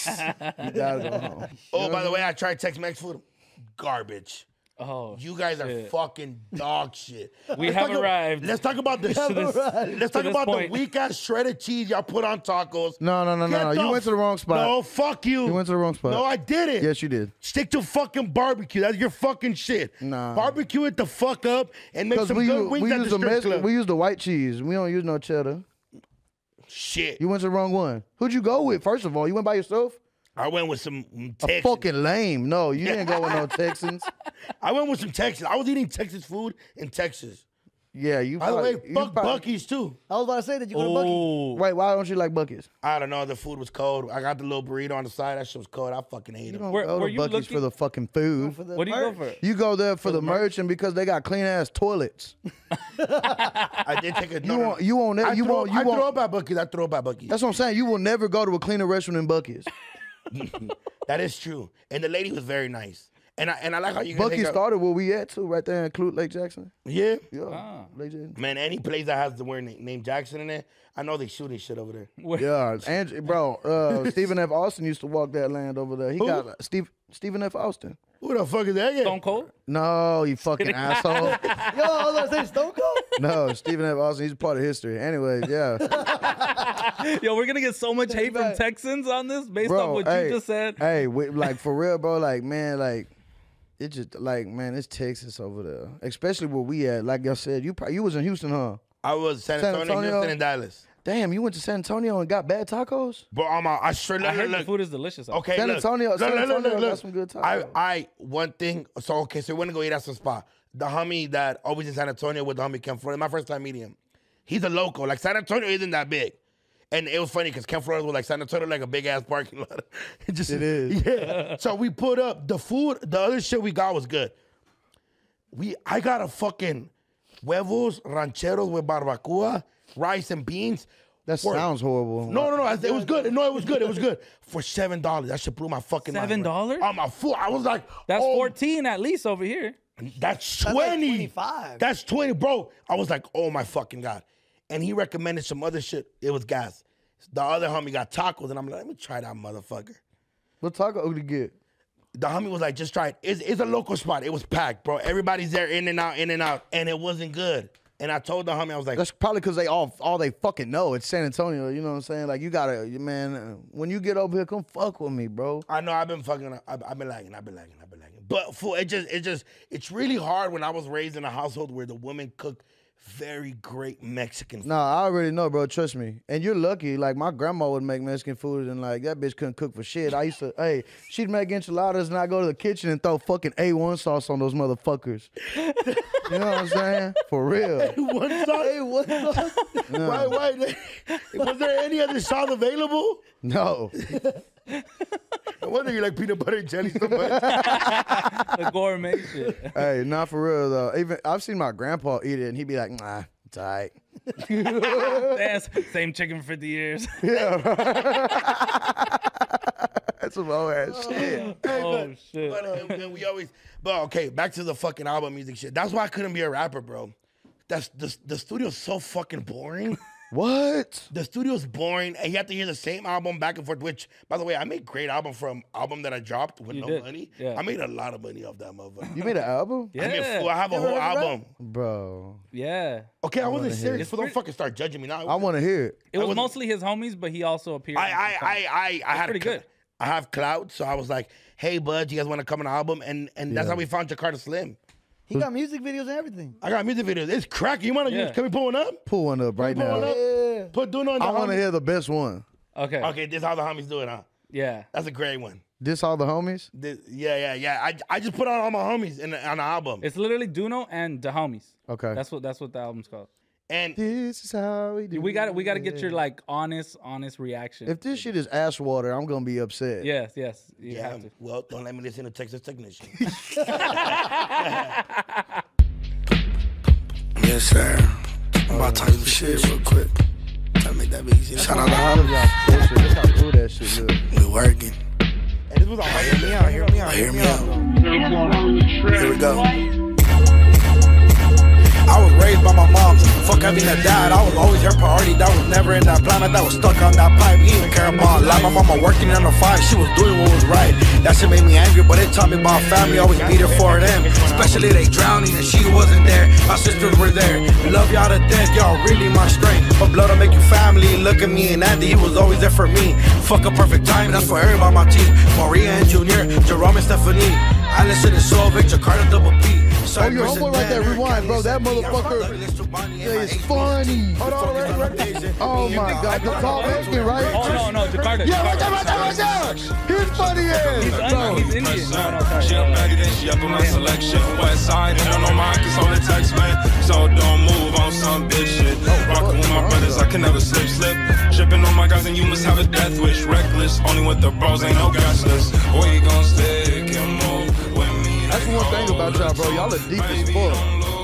Speaker 4: gotta go home.
Speaker 2: Oh, by the way, I tried Tex-Mex food. Garbage.
Speaker 5: Oh,
Speaker 2: You guys are
Speaker 5: shit.
Speaker 2: fucking dog shit.
Speaker 5: We
Speaker 2: Let's
Speaker 5: have
Speaker 2: talk ab-
Speaker 5: arrived
Speaker 2: Let's talk about this.
Speaker 5: to this-
Speaker 2: Let's talk
Speaker 5: to this
Speaker 2: about the
Speaker 5: point.
Speaker 2: weak ass shredded cheese y'all put on tacos.
Speaker 4: No, no, no,
Speaker 2: Get
Speaker 4: no. You
Speaker 2: the
Speaker 4: went to the wrong spot.
Speaker 2: No, fuck you.
Speaker 4: You went to the wrong spot.
Speaker 2: No, I didn't.
Speaker 4: Yes, you did.
Speaker 2: Stick to fucking barbecue. That's your fucking shit.
Speaker 4: Nah.
Speaker 2: Barbecue it the fuck up and make
Speaker 4: Because
Speaker 2: some
Speaker 4: we,
Speaker 2: good
Speaker 4: use,
Speaker 2: wings
Speaker 4: we
Speaker 2: at
Speaker 4: use
Speaker 2: the
Speaker 4: the
Speaker 2: strip
Speaker 4: Mex-
Speaker 2: club.
Speaker 4: we use the white cheese. We don't use no cheddar.
Speaker 2: Shit.
Speaker 4: You went to the wrong one. Who'd you go with? First of all, you went by yourself?
Speaker 2: I went with some
Speaker 4: A
Speaker 2: Texans.
Speaker 4: fucking lame. No, you didn't go with no Texans.
Speaker 2: I went with some Texans. I was eating Texas food in Texas.
Speaker 4: Yeah, you.
Speaker 2: By the way,
Speaker 4: probably- you
Speaker 2: fuck
Speaker 4: probably-
Speaker 2: Buc-ee's too.
Speaker 3: I was about to say that you go to Bucky.
Speaker 5: Oh,
Speaker 4: Wait, why don't you like Buc-ee's?
Speaker 2: I don't know. The food was cold. I got the little burrito on the side. That shit was cold. I fucking hate
Speaker 4: You
Speaker 2: it.
Speaker 4: don't
Speaker 5: Where-
Speaker 4: go
Speaker 5: were
Speaker 4: to
Speaker 5: you
Speaker 4: Buc-ee's
Speaker 5: looking-
Speaker 4: for the fucking food.
Speaker 3: For the
Speaker 5: what do you go
Speaker 3: merch.
Speaker 5: for?
Speaker 4: You go there for the merch and because they got clean ass toilets.
Speaker 2: I did take a.
Speaker 4: You won't. You won't.
Speaker 2: I
Speaker 4: You
Speaker 2: throw,
Speaker 4: won't. You
Speaker 2: I throw
Speaker 4: won't.
Speaker 2: up at Buc-ee's. I throw up at Buc-ee's.
Speaker 4: That's what I'm saying. You will never go to a cleaner restaurant than Buc-ee's.
Speaker 2: That is true. And the lady was very nice. And I and I like how you guys
Speaker 4: Bucky
Speaker 2: take a-
Speaker 4: started where we at too, right there in Clute Lake Jackson.
Speaker 2: Yeah.
Speaker 4: Yeah,
Speaker 5: Ah.
Speaker 4: Lake Jackson.
Speaker 2: Man, any place that has the word name, name Jackson in it, I know they shooting shit over there.
Speaker 5: Where-
Speaker 4: Yeah, and bro, uh, Stephen F. Austin used to walk that land over there. He
Speaker 2: Who?
Speaker 4: got Steve Stephen F. Austin.
Speaker 2: Who the fuck is that?
Speaker 5: Stone Cold?
Speaker 4: No, you fucking asshole.
Speaker 3: Yo, I was gonna say Stone Cold.
Speaker 4: No, Stephen F. Austin. He's a part of history. Anyways, yeah,
Speaker 5: Yo, we're gonna get so much hate from
Speaker 3: Right.
Speaker 5: Texans on this based
Speaker 4: bro.
Speaker 5: on what
Speaker 4: hey,
Speaker 5: you just said.
Speaker 4: Hey, we, like for real, bro. Like man, like it just like man, it's Texas over there, especially where we at. Like I said, you probably, you was in Houston, huh?
Speaker 2: I was San
Speaker 4: San
Speaker 2: Antonio,
Speaker 4: Antonio?
Speaker 2: Houston, and Dallas.
Speaker 4: Damn, you went to San Antonio and got bad tacos?
Speaker 2: But I'm a, I sure
Speaker 5: I
Speaker 2: look,
Speaker 5: heard
Speaker 2: look,
Speaker 5: the
Speaker 2: look.
Speaker 5: food is delicious. out
Speaker 2: Okay,
Speaker 4: San
Speaker 2: look.
Speaker 4: Antonio-
Speaker 2: Look,
Speaker 4: San
Speaker 2: look, look,
Speaker 4: Antonio
Speaker 2: look,
Speaker 4: got
Speaker 2: look.
Speaker 4: some good
Speaker 2: I,
Speaker 4: tacos.
Speaker 2: I, one thing. So okay, so we're gonna go eat at some spot. The homie that always in San Antonio with the homie Ken Flores. My first time meeting him. He's a local. Like San Antonio isn't that big. And it was funny because Ken Flores was like San Antonio like a big ass parking lot. It just
Speaker 4: It is.
Speaker 2: Yeah. So we put up the food. The other shit we got was good. We I got a fucking huevos rancheros with barbacoa, rice and beans.
Speaker 4: That
Speaker 2: for-
Speaker 4: sounds horrible.
Speaker 2: No, no, no. I- It was good. No, it was good. It was good for seven dollars. That shit blew my fucking mind.
Speaker 5: Seven dollars?
Speaker 2: I'm a fool. I was like,
Speaker 5: That's
Speaker 2: oh,
Speaker 5: fourteen at least over here.
Speaker 2: That's
Speaker 3: like
Speaker 2: twenty.
Speaker 3: twenty-five.
Speaker 2: That's twenty, bro. I was like, oh my fucking god. And he recommended some other shit. It was gas. The other homie got tacos, and I'm like, let me try that motherfucker.
Speaker 4: What taco would you get?
Speaker 2: The homie was like, just try it. It's, it's a local spot. It was packed, bro. Everybody's there, in and out, in and out, and it wasn't good. And I told the homie, I was like,
Speaker 4: That's probably because they all all they fucking know. It's San Antonio. You know what I'm saying? Like you gotta, man. uh, When you get over here, come fuck with me, bro.
Speaker 2: I know I've been fucking. I've, I've been lagging. I've been lagging. I've been lagging. But for it just, it just, it's really hard when I was raised in a household where the woman cooked very great Mexican food.
Speaker 4: Nah, I already know, bro. Trust me. And you're lucky. Like my grandma would make Mexican food, and like that bitch couldn't cook for shit. I used to, hey, she'd make enchiladas, and I go to the kitchen and throw fucking A one sauce on those motherfuckers. You know what I'm saying? For real.
Speaker 2: One sauce?
Speaker 3: Hey, what? the-
Speaker 2: Why, why? Was there any other sauce available?
Speaker 4: No.
Speaker 2: No wonder you like peanut butter and jelly so much.
Speaker 5: The gourmet shit.
Speaker 4: Hey, not for real though. Even I've seen my grandpa eat it, and he'd be like, "Nah, it's alright."
Speaker 5: That's same chicken for fifty years.
Speaker 4: That's some old ass shit.
Speaker 5: Oh shit.
Speaker 2: But uh, then we always, but okay, back to the fucking album music shit. That's why I couldn't be a rapper, bro. That's the the studio's so fucking boring.
Speaker 4: What?
Speaker 2: The studio's boring, and you have to hear the same album back and forth. Which, by the way, I made great album from album that I dropped with
Speaker 5: You
Speaker 2: no
Speaker 5: did,
Speaker 2: money.
Speaker 5: yeah.
Speaker 2: I made a lot of money off that motherfucker.
Speaker 4: You made an album,
Speaker 5: Yeah.
Speaker 2: I mean, fool, I have a
Speaker 3: Never
Speaker 2: whole
Speaker 3: heard of rap?
Speaker 2: album.
Speaker 4: bro?
Speaker 5: Yeah.
Speaker 2: Okay, I wasn't serious.
Speaker 5: It's
Speaker 2: Fool, don't
Speaker 5: pretty-
Speaker 2: fucking start judging me now.
Speaker 4: I want to hear it.
Speaker 5: It
Speaker 2: I
Speaker 5: was
Speaker 2: wasn't-
Speaker 5: mostly his homies, but he also appeared.
Speaker 2: I
Speaker 5: in
Speaker 2: I
Speaker 5: some
Speaker 2: I I, I had
Speaker 5: pretty
Speaker 2: cl-
Speaker 5: good.
Speaker 2: I have clout, so I was like, "Hey, bud, you guys want to come on an album?" And and that's
Speaker 4: Yeah.
Speaker 2: how we found Jakarta Slim.
Speaker 3: He got music videos and everything.
Speaker 2: I got music videos. It's cracking. You want to
Speaker 5: Yeah.
Speaker 2: use? Can we pull one up?
Speaker 4: Pull one up right
Speaker 2: Pull one
Speaker 4: now.
Speaker 2: up.
Speaker 3: Yeah.
Speaker 2: Put Duno in the
Speaker 4: I want to
Speaker 2: homies.
Speaker 4: hear the best one.
Speaker 5: Okay.
Speaker 2: Okay, this is how the homies do it, huh?
Speaker 5: Yeah.
Speaker 2: That's a great one.
Speaker 4: This all the homies?
Speaker 2: This, yeah, yeah, yeah. I, I just put on all my homies in the, on the album.
Speaker 5: It's literally Duno and the homies.
Speaker 4: Okay.
Speaker 5: That's what that's what the album's called.
Speaker 2: and
Speaker 4: This is how we do.
Speaker 5: We got we got to get your
Speaker 4: it.
Speaker 5: like honest honest reaction.
Speaker 4: If this shit is ash water, I'm gonna be upset.
Speaker 5: yes, yes, you
Speaker 2: yeah,
Speaker 5: have to.
Speaker 2: well, don't let me listen to Texas Technician.
Speaker 6: Yes, sir. I'm about to talk some shit real quick. Try to make that big shit. Shout out to
Speaker 4: How do y'all bullshit? That's how cool that shit look.
Speaker 6: We working.
Speaker 2: and this was on
Speaker 6: Hear me out, hear me out, hear me out. Here we go. I was raised by my mom. Fuck having a dad. I was always her priority. That was never in that planet. That was stuck on that pipe. Eating caramel. Like my mama working on the five. She was doing what was right. That shit made me angry, but it taught me about family. Always be there for them. Especially they drowning and she wasn't there. My sisters were there. Love y'all to death. Y'all really my strength. But blood'll make you family. Look at me and Andy. He was always there for me. Fuck a perfect time. That's for everybody on my team. Maria and Junior. Jerome and Stephanie. Allison and Solvic. Jakarta double P.
Speaker 4: Oh, your homeboy right there. Rewind, bro. That motherfucker is funny.
Speaker 2: Hold on, right, right, right.
Speaker 4: Oh my God, the Paul Bacon, right?
Speaker 5: Oh no no Jakarta.
Speaker 4: Yeah, right there,
Speaker 5: Jakarta.
Speaker 4: right there, right there. He's funny
Speaker 5: He's,
Speaker 4: as.
Speaker 5: un- he's Indian. No no sorry.
Speaker 7: She up back then, she up in my selection. West side, and I know my kids on the text, man. So don't move on some big shit. Rockin' with my brothers, I can never slip, slip. Tripping on my guys, and you must have a death wish. Reckless, only with the bros, ain't no gassless. We gon' stick and move with me.
Speaker 4: That's one thing about y'all, bro. Y'all are deep as fuck.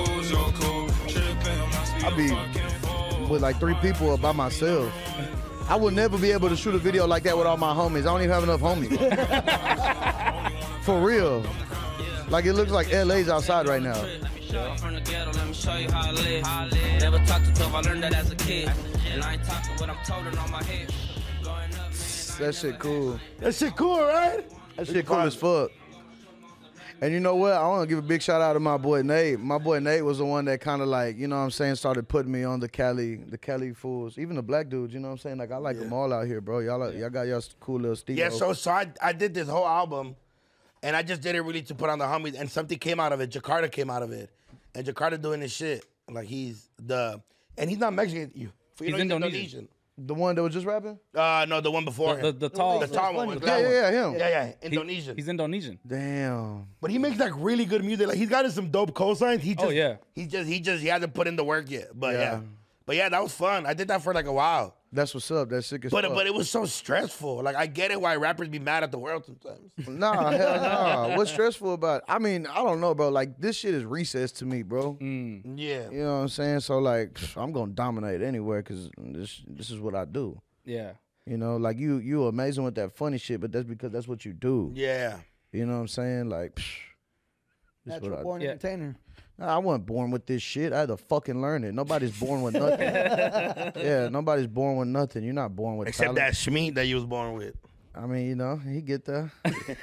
Speaker 4: I be with like three people by myself. I would never be able to shoot a video like that with all my homies. I don't even have enough homies. For real. Like it looks like L A's outside right now.
Speaker 8: I'm from the ghetto, let me show you how I live. Never talked to twelve, I learned that as a kid. And I ain't talking what I'm told and on my head. Growing up,
Speaker 4: That shit cool.
Speaker 2: That shit cool, right?
Speaker 4: That shit cool as fuck. And you know what? I want to give a big shout out to my boy Nate. My boy Nate was the one that kind of like, you know what I'm saying, started putting me on the Cali, the Cali fools. Even the black dudes, you know what I'm saying? Like, I like them all out here, bro. Y'all like, y'all got y'all cool little Steve.
Speaker 2: Yeah, so so I I did this whole album, and I just did it really to put on the homies, and something came out of it. Jakarta came out of it, and Jakarta doing this shit. Like he's the, and he's not Mexican. You, you
Speaker 5: He's
Speaker 2: know,
Speaker 5: Indonesian.
Speaker 4: The one that was just rapping?
Speaker 2: Uh, no, the one before
Speaker 5: The,
Speaker 2: him.
Speaker 5: the, the tall.
Speaker 2: the tall one.
Speaker 3: funny.
Speaker 2: the
Speaker 4: Yeah,
Speaker 2: tall
Speaker 4: yeah,
Speaker 2: one.
Speaker 4: yeah, him.
Speaker 2: Yeah, yeah,
Speaker 5: He-
Speaker 2: Indonesian.
Speaker 5: he's Indonesian.
Speaker 4: Damn.
Speaker 2: But he makes like really good music. Like he's gotten some dope cosigns. He just,
Speaker 5: Oh, yeah.
Speaker 2: He just, he just, he hasn't put in the work yet. But yeah.
Speaker 4: Yeah.
Speaker 2: but yeah, that was fun. I did that for like a while.
Speaker 4: That's what's up. That's sick as
Speaker 2: But
Speaker 4: fuck.
Speaker 2: but it was so stressful. Like I get it why rappers be mad at the world sometimes.
Speaker 4: Nah, hell nah. What's stressful about it? I mean, I don't know, bro. Like, this shit is recess to me, bro.
Speaker 2: Yeah.
Speaker 4: You know what I'm saying? So, like, pff, I'm going to dominate anywhere because this this is what I do.
Speaker 5: Yeah.
Speaker 4: You know, like, you you amazing with that funny shit, but that's because that's what you do.
Speaker 2: Yeah.
Speaker 4: You know what I'm saying? Like, psh, this is what
Speaker 3: Natural
Speaker 4: I
Speaker 3: born
Speaker 5: Yeah.
Speaker 3: entertainer.
Speaker 4: Nah, I wasn't born with this shit. I had to fucking learn it. Nobody's born with nothing. Yeah, nobody's born with nothing. You're not born with
Speaker 2: Except
Speaker 4: talent.
Speaker 2: that Schmeat that you was born with.
Speaker 4: I mean, you know, he get there.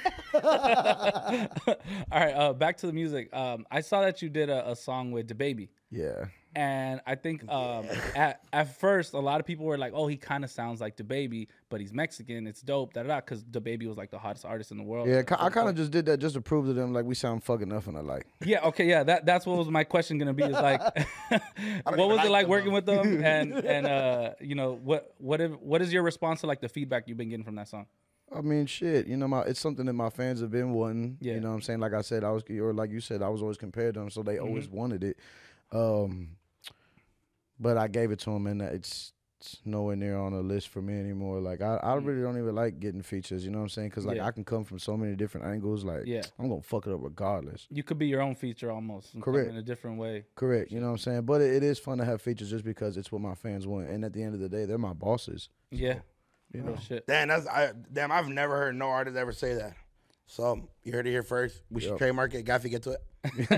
Speaker 5: All right, uh, back to the music. Um, I saw that you did a, a song with DaBaby.
Speaker 4: Yeah.
Speaker 5: And I think um, at, at first, a lot of people were like, oh, he kind of sounds like DaBaby, but he's Mexican. It's dope, da da da, because DaBaby was like the hottest artist in the world.
Speaker 4: Yeah, I kind of just did that just to prove to them, like, we sound fucking nothing alike.
Speaker 5: Yeah, okay, yeah. That that's what was my question gonna be. Is like, what was
Speaker 2: like
Speaker 5: it like
Speaker 2: them,
Speaker 5: working
Speaker 2: though.
Speaker 5: with them? And and uh, you know, what what if, what is your response to like the feedback you've been getting from that song?
Speaker 4: I mean, shit, you know, my it's something that my fans have been wanting.
Speaker 5: Yeah.
Speaker 4: You know what I'm saying? Like I said, I was, or like you said, I was always compared to them, so they always wanted it. Um, but I gave it to them, and it's, it's nowhere near on the list for me anymore. Like, I, I really don't even like getting features, you know what I'm saying? Because, like,
Speaker 5: Yeah.
Speaker 4: I can come from so many different angles. Like,
Speaker 5: Yeah.
Speaker 4: I'm going to fuck it up regardless.
Speaker 5: You could be your own feature almost, and come
Speaker 4: Correct.
Speaker 5: in a different way.
Speaker 4: Correct, you know what I'm saying? But it, it is fun to have features just because it's what my fans want. And at the end of the day, they're my bosses.
Speaker 5: Yeah,
Speaker 4: You
Speaker 5: real
Speaker 4: know?
Speaker 5: shit.
Speaker 2: Damn, that's I, damn. I've never heard no artist ever say that. So you heard it here first. We should
Speaker 4: Yep.
Speaker 2: trademark it. Gaffy, get to it.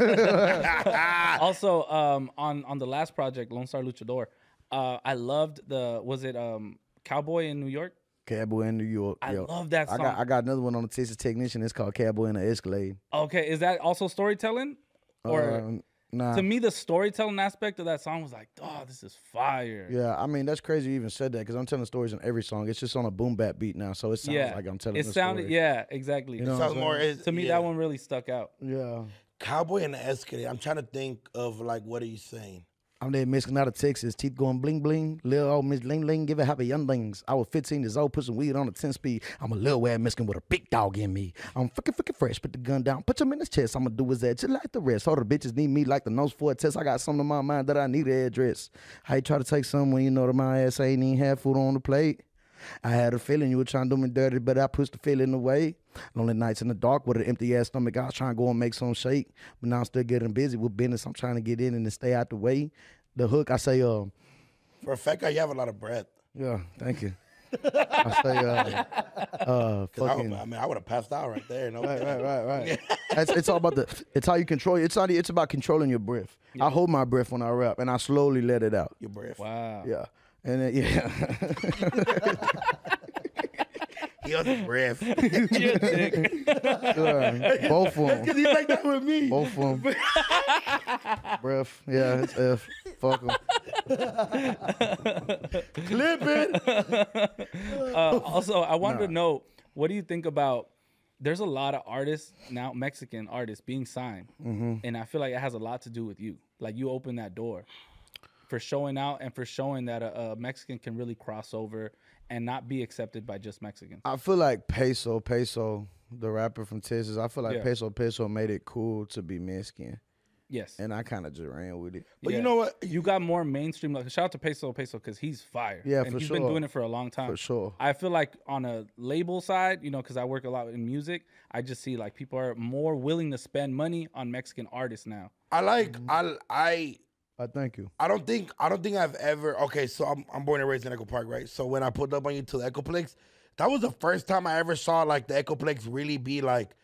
Speaker 5: Also, um, on on the last project, Lone Star Luchador, uh, I loved the was it um Cowboy in New York?
Speaker 4: Cowboy in New York.
Speaker 5: I
Speaker 4: yo.
Speaker 5: love that
Speaker 4: I
Speaker 5: song.
Speaker 4: got I got another one on the Texas Technician. It's called Cowboy in the Escalade.
Speaker 5: Okay, is that also storytelling? Or
Speaker 4: Um, nah.
Speaker 5: to me, the storytelling aspect of that song was like, oh, this is fire.
Speaker 4: Yeah, I mean that's crazy you even said that because I'm telling stories in every song. It's just on a boom bap beat now, so it sounds
Speaker 5: Yeah,
Speaker 4: like I'm telling.
Speaker 5: it
Speaker 4: the
Speaker 5: sounded,
Speaker 4: story.
Speaker 5: yeah, exactly.
Speaker 4: You know what
Speaker 2: Sounds
Speaker 4: I'm
Speaker 2: more.
Speaker 4: saying?
Speaker 2: is-
Speaker 5: to me,
Speaker 2: yeah.
Speaker 5: that one really stuck out.
Speaker 4: Yeah,
Speaker 2: Cowboy and the Escalade. I'm trying to think of like what are you saying?
Speaker 4: I'm there Mexican out of Texas, teeth going bling bling, little old Miss Ling Ling, give it happy younglings. I was fifteen years old, put some weed on a ten speed. I'm a little wad Mexican with a big dog in me. I'm fucking fucking fresh, put the gun down, put him in his chest. I'ma do his that just like the rest. All the bitches need me like the nose for a test. I got something in my mind that I need to address. How you try to take something when you know that my ass ain't even had food on the plate? I had a feeling you were trying to do me dirty, but I pushed the feeling away. Lonely nights in the dark with an empty ass stomach. I was trying to go and make some shake, but now I'm still getting busy with business. I'm trying to get in and then stay out the way. The hook, I say, uh,
Speaker 2: For a fact, you have a lot of breath.
Speaker 4: yeah, thank you. I say, uh, uh,
Speaker 2: 'Cause I,
Speaker 4: fucking.
Speaker 2: I mean, I would have passed out right there. No,
Speaker 4: Right, right, right, right. it's, it's all about the. It's how you control. It's not. It's about controlling your breath. I hold my breath when I rap, and I slowly let it out.
Speaker 2: Your breath.
Speaker 5: Wow.
Speaker 4: Yeah, and then, yeah.
Speaker 2: He has a breath.
Speaker 4: Yeah, both of them.
Speaker 2: He's like that with me.
Speaker 4: Both of them. Breath. Yeah, it's F. Fuck them.
Speaker 2: Clip it.
Speaker 5: Uh, also, I wanted to know, what do you think about? There's a lot of artists now, Mexican artists, being signed,
Speaker 4: Mm-hmm.
Speaker 5: and I feel like it has a lot to do with you. Like you open that door for showing out and for showing that a, a Mexican can really cross over and not be accepted by just Mexicans.
Speaker 4: I feel like Peso, Peso, the rapper from Texas. I feel like
Speaker 5: Yeah.
Speaker 4: Peso, Peso made it cool to be Mexican,
Speaker 5: Yes,
Speaker 4: and I kind of just ran with it.
Speaker 2: But
Speaker 5: Yeah.
Speaker 2: you know what?
Speaker 5: you got more mainstream. Like shout out to Peso Peso because he's fire.
Speaker 4: Yeah,
Speaker 5: and
Speaker 4: for
Speaker 5: he's
Speaker 4: sure.
Speaker 5: been doing it for a long time.
Speaker 4: For sure.
Speaker 5: I feel like on a label side, you know, because I work a lot in music, I just see like people are more willing to spend money on Mexican artists now.
Speaker 2: I like.
Speaker 4: Mm-hmm.
Speaker 2: I I
Speaker 4: I thank you.
Speaker 2: I don't think I don't think I've ever okay, so I'm I'm born and raised in Echo Park, right? So when I pulled up on you to the Echoplex, that was the first time I ever saw like the Echoplex really be like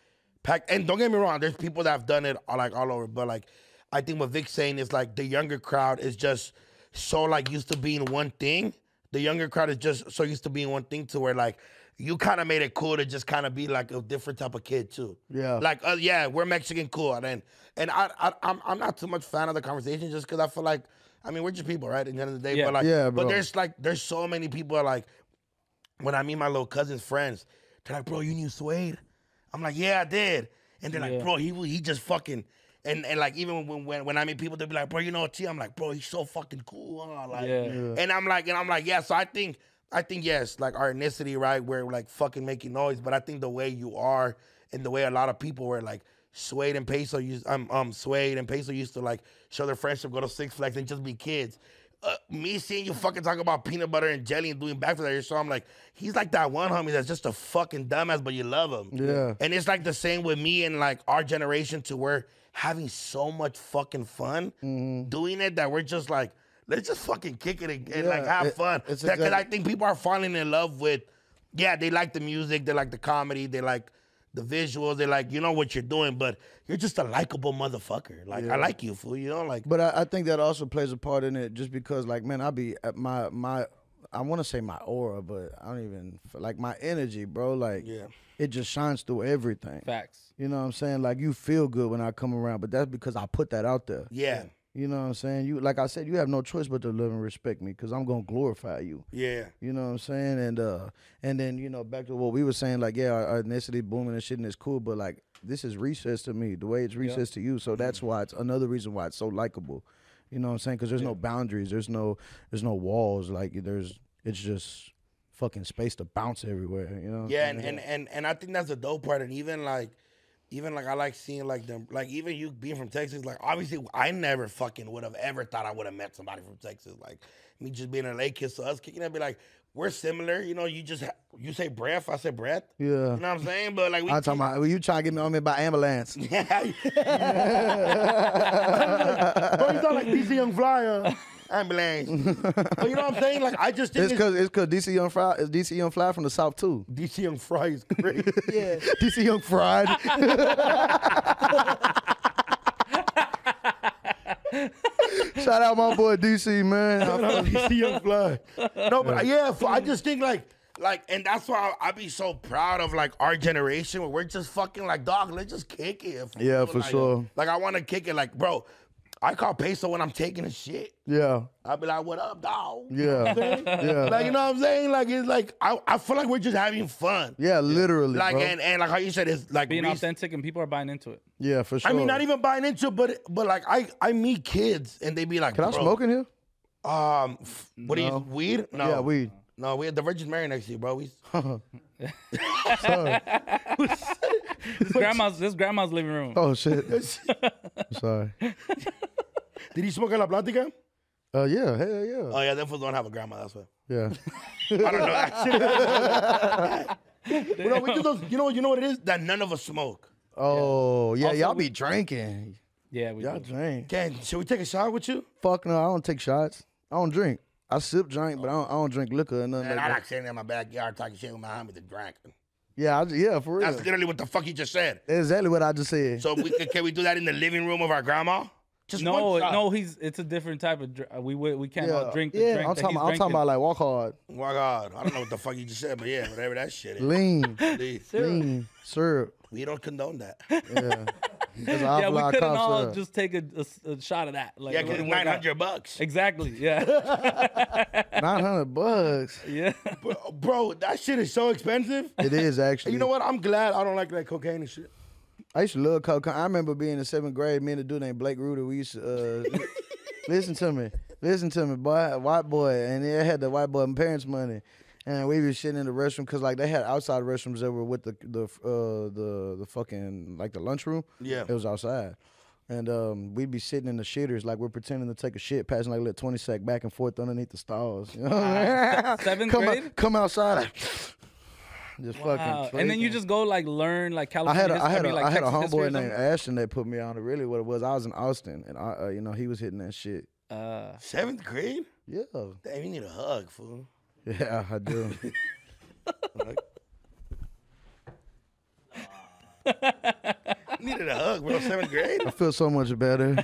Speaker 2: packed. And don't get me wrong, there's people that have done it all, like all over. But like, I think what Vic's saying is like the younger crowd is just so like used to being one thing. The younger crowd is just so used to being one thing to where like you kind of made it cool to just kind of be like a different type of kid too.
Speaker 4: Yeah.
Speaker 2: Like uh, yeah, we're Mexican, cool. And then, and I, I I'm I'm not too much fan of the conversation just because I feel like I mean we're just people, right? At the end of the day,
Speaker 5: Yeah.
Speaker 2: but like
Speaker 4: Yeah,
Speaker 2: but
Speaker 4: bro.
Speaker 2: there's like there's so many people like when I meet my little cousin's friends, they're like, bro, you knew Suede? I'm like, yeah, I did. And they're like,
Speaker 5: Yeah.
Speaker 2: bro, he he just fucking. And, and like even when, when when I meet people, they'll be like, bro, you know T? I'm like, bro, he's so fucking cool. Huh? Like,
Speaker 5: Yeah. Yeah.
Speaker 2: And I'm like, and I'm like, yeah. So I think, I think yes, like our ethnicity, right? We're like fucking making noise, but I think the way you are and the way a lot of people were like Suede and Peso used, um, um, Suede and Peso used to like show their friendship, go to Six Flags, and just be kids. Uh, me seeing you fucking talk about peanut butter and jelly and doing backflips at your show, I'm like, he's like that one homie that's just a fucking dumbass, but you love him.
Speaker 4: Yeah.
Speaker 2: And it's like the same with me and like our generation to where having so much fucking fun
Speaker 4: Mm-hmm.
Speaker 2: doing it that we're just like, let's just fucking kick it and, and
Speaker 4: Yeah,
Speaker 2: like have
Speaker 4: it-
Speaker 2: fun.
Speaker 4: it's
Speaker 2: Because
Speaker 4: exact-
Speaker 2: I think people are falling in love with, yeah, they like the music, they like the comedy, they like the visuals, they like, you know what you're doing, but you're just a likable motherfucker. Like, I like you, fool, you know? Like,
Speaker 4: But I, I think that also plays a part in it, just because, like, man, I be at my my, I want to say my aura, but I don't even like my energy, bro. Like,
Speaker 2: Yeah.
Speaker 4: it just shines through everything.
Speaker 5: Facts.
Speaker 4: You know what I'm saying? Like, you feel good when I come around, but that's because I put that out there.
Speaker 2: yeah,
Speaker 4: You know what I'm saying? You, like I said, you have no choice but to love and respect me, because I'm gonna glorify you.
Speaker 2: yeah.
Speaker 4: You know what I'm saying? And uh, and then, you know, back to what we were saying, like, yeah, our, our ethnicity booming and shit, and it's cool, but like, this is recess to me, the way it's recess to you. So that's why it's another reason why it's so likable. You know what I'm saying? Because there's no boundaries, there's no there's no walls. Like, there's it's just fucking space to bounce everywhere. You know? what I'm
Speaker 2: Yeah, and,
Speaker 4: saying?
Speaker 2: and, and, and I think that's the dope part. And even like, even like I like seeing like them, like even you being from Texas, like obviously I never fucking would have ever thought I would have met somebody from Texas. Like me just being a late kid, so us kicking it, be like, we're similar. You know, you just, ha- you say breath, I say breath.
Speaker 4: Yeah.
Speaker 2: You know what I'm saying? But like, we
Speaker 4: I'm talking about, well, you trying to get me on me by ambulance.
Speaker 2: Yeah. Bro, you sound like D C Young Fly, uh, ambulance. But you know what I'm saying? Like, I just think
Speaker 4: It's
Speaker 2: it's,
Speaker 4: cause it's cause D C Young Fry is D C Young Fly from the South too.
Speaker 2: D C Young Fry is crazy.
Speaker 3: Yeah.
Speaker 4: D C Young Fried. Shout out my boy D C, man.
Speaker 2: D C Young Fly. No, but yeah, f- I just think like, like, and that's why I, I be so proud of like our generation where we're just fucking like, dog, let's just kick it. fool.
Speaker 4: Yeah, for
Speaker 2: Like-
Speaker 4: sure.
Speaker 2: Like, I want to kick it. Like, bro, I call Peso when I'm taking a shit.
Speaker 4: Yeah,
Speaker 2: I'll be like, what up, dog?
Speaker 4: yeah, yeah,
Speaker 2: Like, you know what I'm saying? Like, it's like, I, I feel like we're just having fun.
Speaker 4: yeah. Literally,
Speaker 2: Like,
Speaker 4: bro.
Speaker 2: and, and like how you said, it's like,
Speaker 5: Being
Speaker 2: rec-
Speaker 5: authentic and people are buying into it.
Speaker 4: yeah, for sure.
Speaker 2: I mean, not even buying into it, but, but like, I, I meet kids and they be like,
Speaker 4: Can I
Speaker 2: bro,
Speaker 4: smoke in here?
Speaker 2: Um, f- what do you,
Speaker 4: No.
Speaker 2: weed? No.
Speaker 4: Yeah, weed.
Speaker 2: No, we had the Virgin Mary next to you, bro. We,
Speaker 5: This grandma's this grandma's living room.
Speaker 4: Oh shit. Sorry.
Speaker 2: did he smoke in La Platica?
Speaker 4: Uh, yeah, hell yeah,
Speaker 2: Oh, yeah, them fools don't have a grandma, that's why.
Speaker 4: yeah.
Speaker 2: I don't know, actually. But no, we do those, you know, you know what it is? That none of us smoke.
Speaker 4: Oh yeah,
Speaker 5: Also,
Speaker 4: y'all
Speaker 5: we-
Speaker 4: be drinking.
Speaker 5: Yeah, we
Speaker 4: Y'all
Speaker 5: do.
Speaker 4: drink.
Speaker 2: Can, should we take a shot with you?
Speaker 4: Fuck no, I don't take shots. I don't drink. I sip drink, but I don't, I don't drink liquor or nothing
Speaker 2: And
Speaker 4: like
Speaker 2: I
Speaker 4: that.
Speaker 2: like sitting in my backyard talking shit with my homie that drank.
Speaker 4: Yeah, I, yeah, for real.
Speaker 2: That's literally what the fuck you just said.
Speaker 4: Exactly what I just said.
Speaker 2: So we can, can we do that in the living room of our grandma? Just
Speaker 5: No,
Speaker 2: one shot.
Speaker 5: no, he's it's a different type of. dr- uh, We we, we can't
Speaker 4: yeah,
Speaker 5: all drink the
Speaker 4: yeah.
Speaker 5: drink
Speaker 4: I'm
Speaker 5: that
Speaker 4: talking.
Speaker 5: he's
Speaker 4: I'm talking
Speaker 5: drinking.
Speaker 4: about like walk hard,
Speaker 2: Oh my God. I don't know what the fuck you just said, but yeah, whatever that shit is.
Speaker 4: lean,
Speaker 2: Please.
Speaker 4: lean syrup.
Speaker 2: We don't condone that.
Speaker 4: Yeah, that's an
Speaker 5: Yeah, we
Speaker 4: Alpha
Speaker 5: couldn't
Speaker 4: cough
Speaker 5: all
Speaker 4: syrup.
Speaker 5: just take a, a s- a shot of that. Like,
Speaker 2: Yeah,
Speaker 5: it
Speaker 2: because
Speaker 5: wouldn't
Speaker 2: it's
Speaker 5: work
Speaker 2: nine
Speaker 5: out.
Speaker 2: hundred bucks.
Speaker 5: Exactly. Yeah.
Speaker 4: Nine hundred bucks.
Speaker 5: Yeah.
Speaker 2: Bro, bro, that shit is so expensive.
Speaker 4: It is actually.
Speaker 2: You know what? I'm glad I don't like that cocaine and shit.
Speaker 4: I used to love cocaine. I remember being in seventh grade. Me and a dude named Blake Reuter. We used to uh, listen to me, listen to me, boy, white boy, and they had the white boy and parents' money, and we was shitting in the restroom because like they had outside restrooms that were with the the uh, the the fucking like the lunchroom.
Speaker 2: Yeah.
Speaker 4: it was outside. And um, we'd be sitting in the shitters like we're pretending to take a shit, passing like a little twenty sack back and forth underneath the stalls. You know what I mean?
Speaker 5: Seventh
Speaker 4: come
Speaker 5: grade?
Speaker 4: Out, come outside, like, just
Speaker 5: Wow.
Speaker 4: fucking.
Speaker 5: And then you
Speaker 4: tweaking.
Speaker 5: just go like learn like
Speaker 4: I
Speaker 5: California.
Speaker 4: had a, I
Speaker 5: history,
Speaker 4: had a,
Speaker 5: like
Speaker 4: I had a
Speaker 5: Texas history or
Speaker 4: homeboy named
Speaker 5: something?
Speaker 4: Ashton that put me on it. Really, what it was, I was in Austin, and I, uh, you know, he was hitting that shit.
Speaker 5: Uh,
Speaker 2: Seventh grade?
Speaker 4: Yeah,
Speaker 2: Damn, you need a hug, fool.
Speaker 4: yeah, I do.
Speaker 2: Needed a hug, bro. Seventh grade.
Speaker 4: I feel so much better.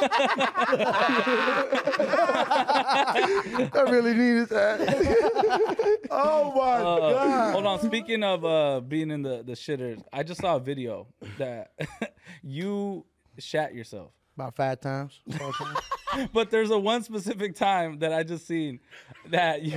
Speaker 4: I really needed that.
Speaker 2: Oh my
Speaker 5: Uh,
Speaker 2: god.
Speaker 5: hold on. Speaking of uh, being in the, the shitters, I just saw a video that you shat yourself.
Speaker 4: About five times. Four times.
Speaker 5: But there's a one specific time that I just seen that you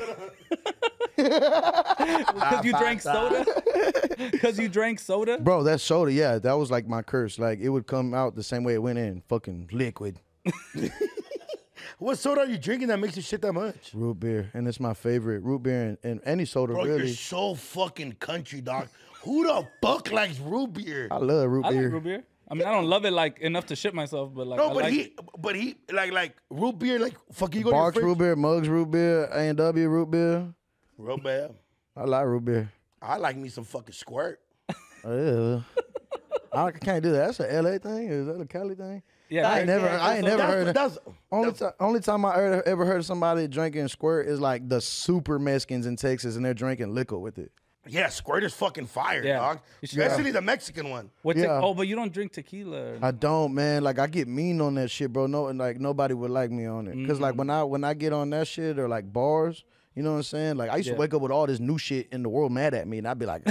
Speaker 5: because you drank soda. Because you drank soda.
Speaker 4: Bro, that soda, yeah, that was like my curse. Like it would come out the same way it went in, fucking liquid.
Speaker 2: What soda are you drinking that makes you shit that much?
Speaker 4: Root beer, and it's my favorite root beer and, and any soda
Speaker 2: Bro,
Speaker 4: really.
Speaker 2: you're so fucking country, dog. Who the fuck likes root beer?
Speaker 4: I love root
Speaker 5: I
Speaker 4: beer.
Speaker 5: like root beer. I mean, I don't love it like enough to shit myself, but like
Speaker 2: No,
Speaker 5: I
Speaker 2: but
Speaker 5: like
Speaker 2: he,
Speaker 5: it.
Speaker 2: but he, like, like root beer, like fuck you go
Speaker 4: Barks
Speaker 2: to your
Speaker 4: root
Speaker 2: fridge.
Speaker 4: beer, Mugs root beer, A and W root beer.
Speaker 2: Real bad.
Speaker 4: I like root beer.
Speaker 2: I like me some fucking squirt.
Speaker 4: Oh, yeah. I can't do that. That's an L A thing. Is that a Cali thing?
Speaker 5: Yeah,
Speaker 4: I ain't
Speaker 5: right.
Speaker 4: never, I ain't never
Speaker 2: That's-
Speaker 4: heard. Of,
Speaker 2: that's-
Speaker 4: only time, only time I ever, ever heard of somebody drinking squirt is like the super Mexicans in Texas, and they're drinking liquor with it.
Speaker 2: Yeah, squirt is fucking fire,
Speaker 5: Yeah.
Speaker 2: dog.
Speaker 5: You should-
Speaker 2: Especially the Mexican one.
Speaker 5: What's it?
Speaker 4: Yeah.
Speaker 5: Oh, but you don't drink tequila. Or...
Speaker 4: I don't, man. Like I get mean on that shit, bro. No, and like nobody would like me on it. Cause like when I when I get on that shit or like bars, you know what I'm saying? Like I used
Speaker 5: Yeah.
Speaker 4: to wake up with all this new shit in the world mad at me, and I'd be like,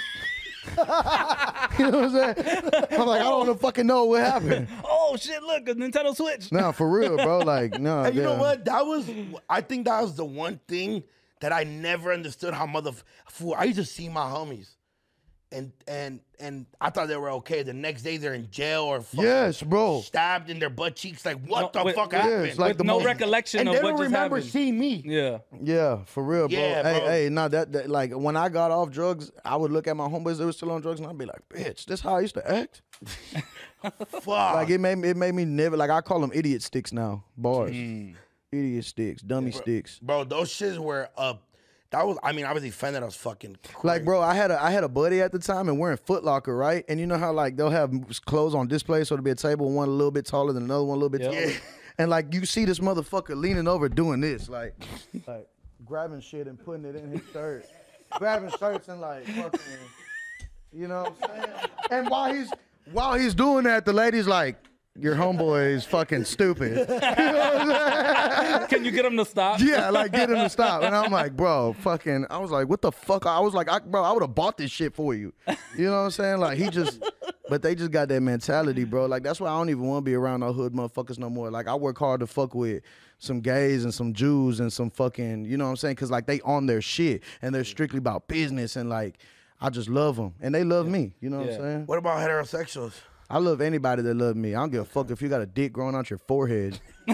Speaker 4: you know what I'm saying? I'm like, I don't wanna fucking know what happened.
Speaker 5: Oh shit! Look, a Nintendo Switch.
Speaker 4: No, for real, bro. Like, no.
Speaker 2: And you know
Speaker 4: yeah.
Speaker 2: what? That was, I think that was the one thing that I never understood how mother. Fool, I used to see my homies, and and and I thought they were okay. The next day they're in jail or fucking
Speaker 4: Yes, bro.
Speaker 2: stabbed in their butt cheeks. Like what
Speaker 5: No,
Speaker 2: the
Speaker 5: with-
Speaker 2: fuck
Speaker 5: yeah,
Speaker 2: happened?
Speaker 4: it's like
Speaker 5: With
Speaker 4: the
Speaker 5: no
Speaker 4: most-
Speaker 5: recollection
Speaker 2: and
Speaker 5: of
Speaker 2: they
Speaker 5: what
Speaker 2: don't
Speaker 5: just
Speaker 2: remember
Speaker 5: happened.
Speaker 2: seeing me.
Speaker 5: Yeah.
Speaker 4: Yeah, for real, bro.
Speaker 2: Yeah,
Speaker 4: hey,
Speaker 2: bro.
Speaker 4: hey, no, that, that like when I got off drugs, I would look at my homeboys that were still on drugs, and I'd be like, "Bitch, this how I used to act."
Speaker 2: Fuck.
Speaker 4: Like it made me, it made me never like I call them idiot sticks now, bars, idiot sticks, dummy sticks.
Speaker 2: Bro, those shits were up. That was, I mean, I was defending us fucking crazy.
Speaker 4: Like, bro, I had a I had a buddy at the time, and we're in Foot Locker, right? And you know how like they'll have clothes on display, so there'll be a table, one a little bit taller than another one, a little bit
Speaker 5: Yeah.
Speaker 4: taller.
Speaker 2: Yeah.
Speaker 4: And like you see this motherfucker leaning over doing this, like, like grabbing shit and putting it in his shirt, grabbing shirts and like fucking, you know what I'm saying? And while he's while he's doing that, the lady's like, "Your homeboy is fucking stupid." You know what I'm saying?
Speaker 5: Can you get him to stop?
Speaker 4: Yeah, like get him to stop. And I'm like, bro, fucking, I was like, what the fuck? I was like, I, bro, I would have bought this shit for you. You know what I'm saying? Like he just, but they just got that mentality, bro. Like that's why I don't even want to be around no hood motherfuckers no more. Like I work hard to fuck with some gays and some Jews and some fucking, you know what I'm saying? Cause like they on their shit and they're strictly about business and like, I just love them and they love me. You know what
Speaker 5: Yeah.
Speaker 4: I'm saying?
Speaker 2: What about heterosexuals?
Speaker 4: I love anybody that love me. I don't give a fuck if you got a dick growing out your forehead.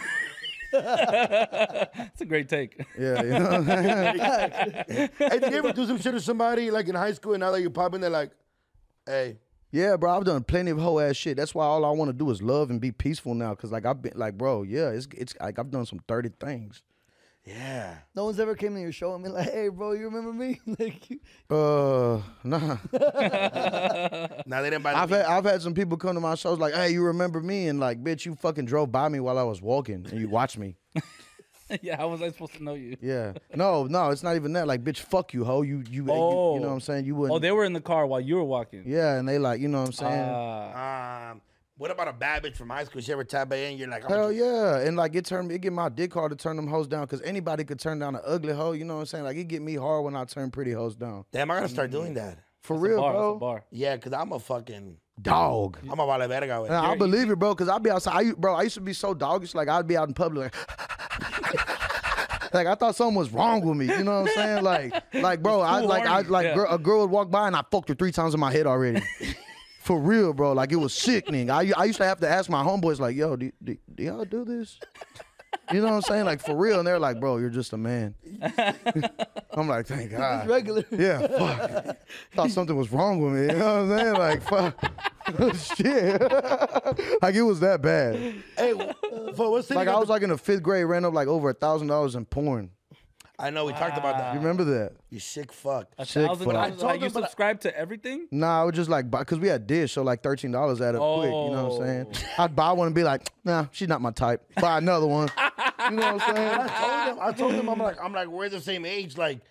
Speaker 5: That's a great take.
Speaker 4: Yeah, you know what I'm saying?
Speaker 2: Hey, did you ever do some shit to somebody like in high school and now that you're popping, they're like, hey,
Speaker 4: Yeah, bro, I've done plenty of whole ass shit. That's why all I want to do is love and be peaceful now. Cause like I've been like, bro, yeah, it's it's like I've done some dirty things.
Speaker 2: yeah.
Speaker 3: No one's ever came to your show and been like, "Hey, bro, you remember me?" Like, you-
Speaker 4: Uh, nah.
Speaker 2: Now they didn't buy the
Speaker 4: I've
Speaker 2: beat.
Speaker 4: had I've had some people come to my shows like, hey, you remember me? And like, bitch, you fucking drove by me while I was walking and you watched me.
Speaker 5: Yeah, how was I supposed to know you?
Speaker 4: Yeah. No, no, it's not even that. Like, bitch, fuck you, ho. You you, you,
Speaker 5: Oh.
Speaker 4: you know what I'm saying? You wouldn't.
Speaker 5: Oh, they were in the car while you were walking.
Speaker 4: yeah, and they like, you know what I'm saying?
Speaker 5: Ah.
Speaker 2: Um, what about a bad bitch from high school? She ever tap in? You're like, I'm
Speaker 4: Hell
Speaker 2: just-
Speaker 4: yeah. And like it turned me, it get my dick hard to turn them hoes down because anybody could turn down an ugly hoe. You know what I'm saying? Like it get me hard when I turn pretty hoes down.
Speaker 2: Damn, I gotta start doing that.
Speaker 4: For
Speaker 5: That's a
Speaker 4: real,
Speaker 5: bar, that's
Speaker 4: bro.
Speaker 5: a bar.
Speaker 2: Yeah, cause I'm a fucking,
Speaker 4: Dog.
Speaker 2: I'm a vale verga. güey.
Speaker 4: And I believe it, bro, because I'd be outside. I, u- bro, I used to be so doggish. Like, I'd be out in public. Like, like I thought something was wrong with me. You know what I'm saying? Like, like bro, I
Speaker 5: too
Speaker 4: like, I
Speaker 5: horny.
Speaker 4: like
Speaker 5: Yeah.
Speaker 4: girl, a girl would walk by and I fucked her three times in my head already. For real, bro. Like, it was sickening. I, I used to have to ask my homeboys, like, yo, do, do, do y'all do this? You know what I'm saying? Like, for real. And they're like, bro, you're just a man. I'm like, thank
Speaker 3: it's
Speaker 4: God.
Speaker 3: regular.
Speaker 4: Yeah, fuck. Thought something was wrong with me. You know what I'm saying? Like, fuck. Shit. Like, it was that bad.
Speaker 2: Hey, for what city?
Speaker 4: Like,
Speaker 2: got
Speaker 4: I was
Speaker 2: the-
Speaker 4: like in the fifth grade, ran up like over a thousand dollars in porn.
Speaker 2: I know we talked about that.
Speaker 4: You remember that?
Speaker 2: You sick fuck.
Speaker 5: A
Speaker 4: Sick
Speaker 5: thousand
Speaker 4: fuck.
Speaker 5: dollars.
Speaker 2: I told
Speaker 5: Like you
Speaker 2: them, but I-
Speaker 5: subscribe to everything?
Speaker 4: Nah, I would just like buy, cause we had dish, so like thirteen dollars added up quick. You know what I'm saying?
Speaker 5: Oh.
Speaker 4: I'd buy one and be like, nah, she's not my type. Buy another one. You know what I'm saying?
Speaker 2: I told them. I told them. I'm like, I'm like, we're the same age. Like,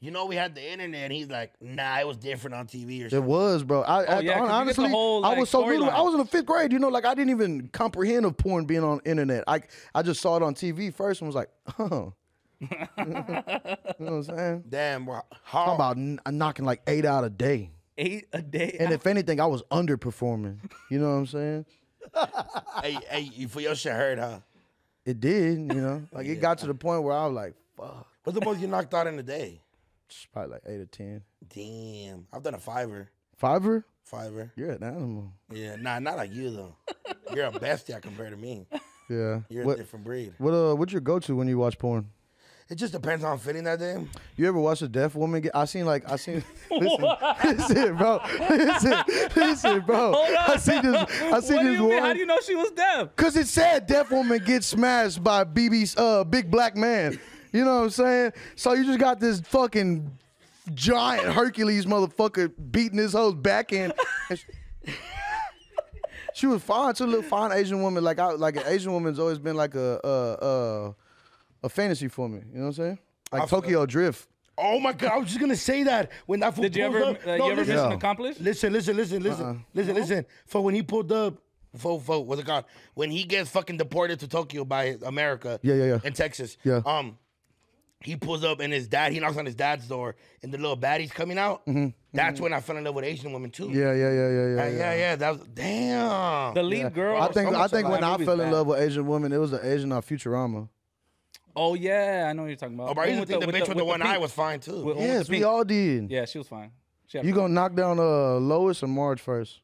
Speaker 2: you know, we had the internet. And he's like, nah, it was different on T V or
Speaker 4: It
Speaker 2: something.
Speaker 4: was, bro. I, I
Speaker 5: yeah, 'cause you get the
Speaker 4: honestly,
Speaker 5: whole,
Speaker 4: I
Speaker 5: like,
Speaker 4: was so little.
Speaker 5: storyline.
Speaker 4: I was in the fifth grade. You know, like I didn't even comprehend of porn being on internet. I I just saw it on T V first and was like, oh. You know what I'm saying?
Speaker 2: Damn, bro.
Speaker 4: Talking
Speaker 2: How
Speaker 4: about n- knocking like eight out a day.
Speaker 5: Eight a day.
Speaker 4: And if anything, I was underperforming. You know what I'm saying?
Speaker 2: hey, hey, you for your shit hurt, huh?
Speaker 4: It did, you know? Like it got to the point where I was like, fuck.
Speaker 2: What's the most you knocked out in a day?
Speaker 4: It's probably like eight or ten.
Speaker 2: Damn, I've done a fiver.
Speaker 4: Fiver?
Speaker 2: Fiver.
Speaker 4: You're an animal.
Speaker 2: Yeah, nah, not like you though. You're a bestia compared to me.
Speaker 4: Yeah.
Speaker 2: You're
Speaker 4: what,
Speaker 2: a different breed.
Speaker 4: What uh what's your go to when you watch porn?
Speaker 2: It just depends how I'm feeling that day.
Speaker 4: You ever watch a deaf woman get I seen like I seen listen, listen, bro. Listen, listen, bro. I see this I see
Speaker 5: what do
Speaker 4: this
Speaker 5: you mean? How
Speaker 4: one.
Speaker 5: do you know she was deaf?
Speaker 4: Cause it said deaf woman gets smashed by B B's uh big black man. You know what I'm saying? So you just got this fucking giant Hercules motherfucker beating his hoe's back end. And she, she was fine, too, a little fine Asian woman. Like I like an Asian woman's always been like a a a, a fantasy for me. You know what I'm saying? Like
Speaker 2: I feel-
Speaker 4: Tokyo Drift.
Speaker 2: Oh my god, I was just gonna say that when that fool
Speaker 5: Did you
Speaker 2: pulled
Speaker 5: ever,
Speaker 2: up.
Speaker 5: uh,
Speaker 2: No,
Speaker 5: you ever
Speaker 2: listen,
Speaker 5: mission
Speaker 4: Yeah.
Speaker 5: accomplished?
Speaker 2: listen, listen, listen, listen,
Speaker 4: Uh-uh.
Speaker 2: listen, listen. For when he pulled up, for for what's it called? When he gets fucking deported to Tokyo by America,
Speaker 4: Yeah, yeah, yeah.
Speaker 2: in Texas,
Speaker 4: Yeah.
Speaker 2: Um, he pulls up and his dad, he knocks on his dad's door, and the little baddie's coming out. That's when I fell in love with Asian women too.
Speaker 4: Mm-hmm. Yeah, yeah, yeah, yeah, yeah.
Speaker 2: yeah, yeah, yeah. That was damn.
Speaker 5: The lead girl.
Speaker 4: I think
Speaker 5: so
Speaker 4: I
Speaker 5: much
Speaker 4: think
Speaker 5: of
Speaker 4: when
Speaker 5: that
Speaker 4: I
Speaker 5: movie's
Speaker 4: fell in
Speaker 5: bad.
Speaker 4: love with Asian women, it was the Asian on Futurama.
Speaker 5: Oh yeah, I know what you're talking about.
Speaker 2: Oh, bro, I used to
Speaker 5: With
Speaker 2: think the, bitch with the, one eye
Speaker 5: pink-
Speaker 2: was fine too.
Speaker 5: with- with
Speaker 4: Yes,
Speaker 5: the
Speaker 4: we
Speaker 5: pink-
Speaker 4: all did.
Speaker 5: Yeah, she was fine. She had
Speaker 4: You
Speaker 5: fun.
Speaker 4: gonna knock down uh Lois or Marge first?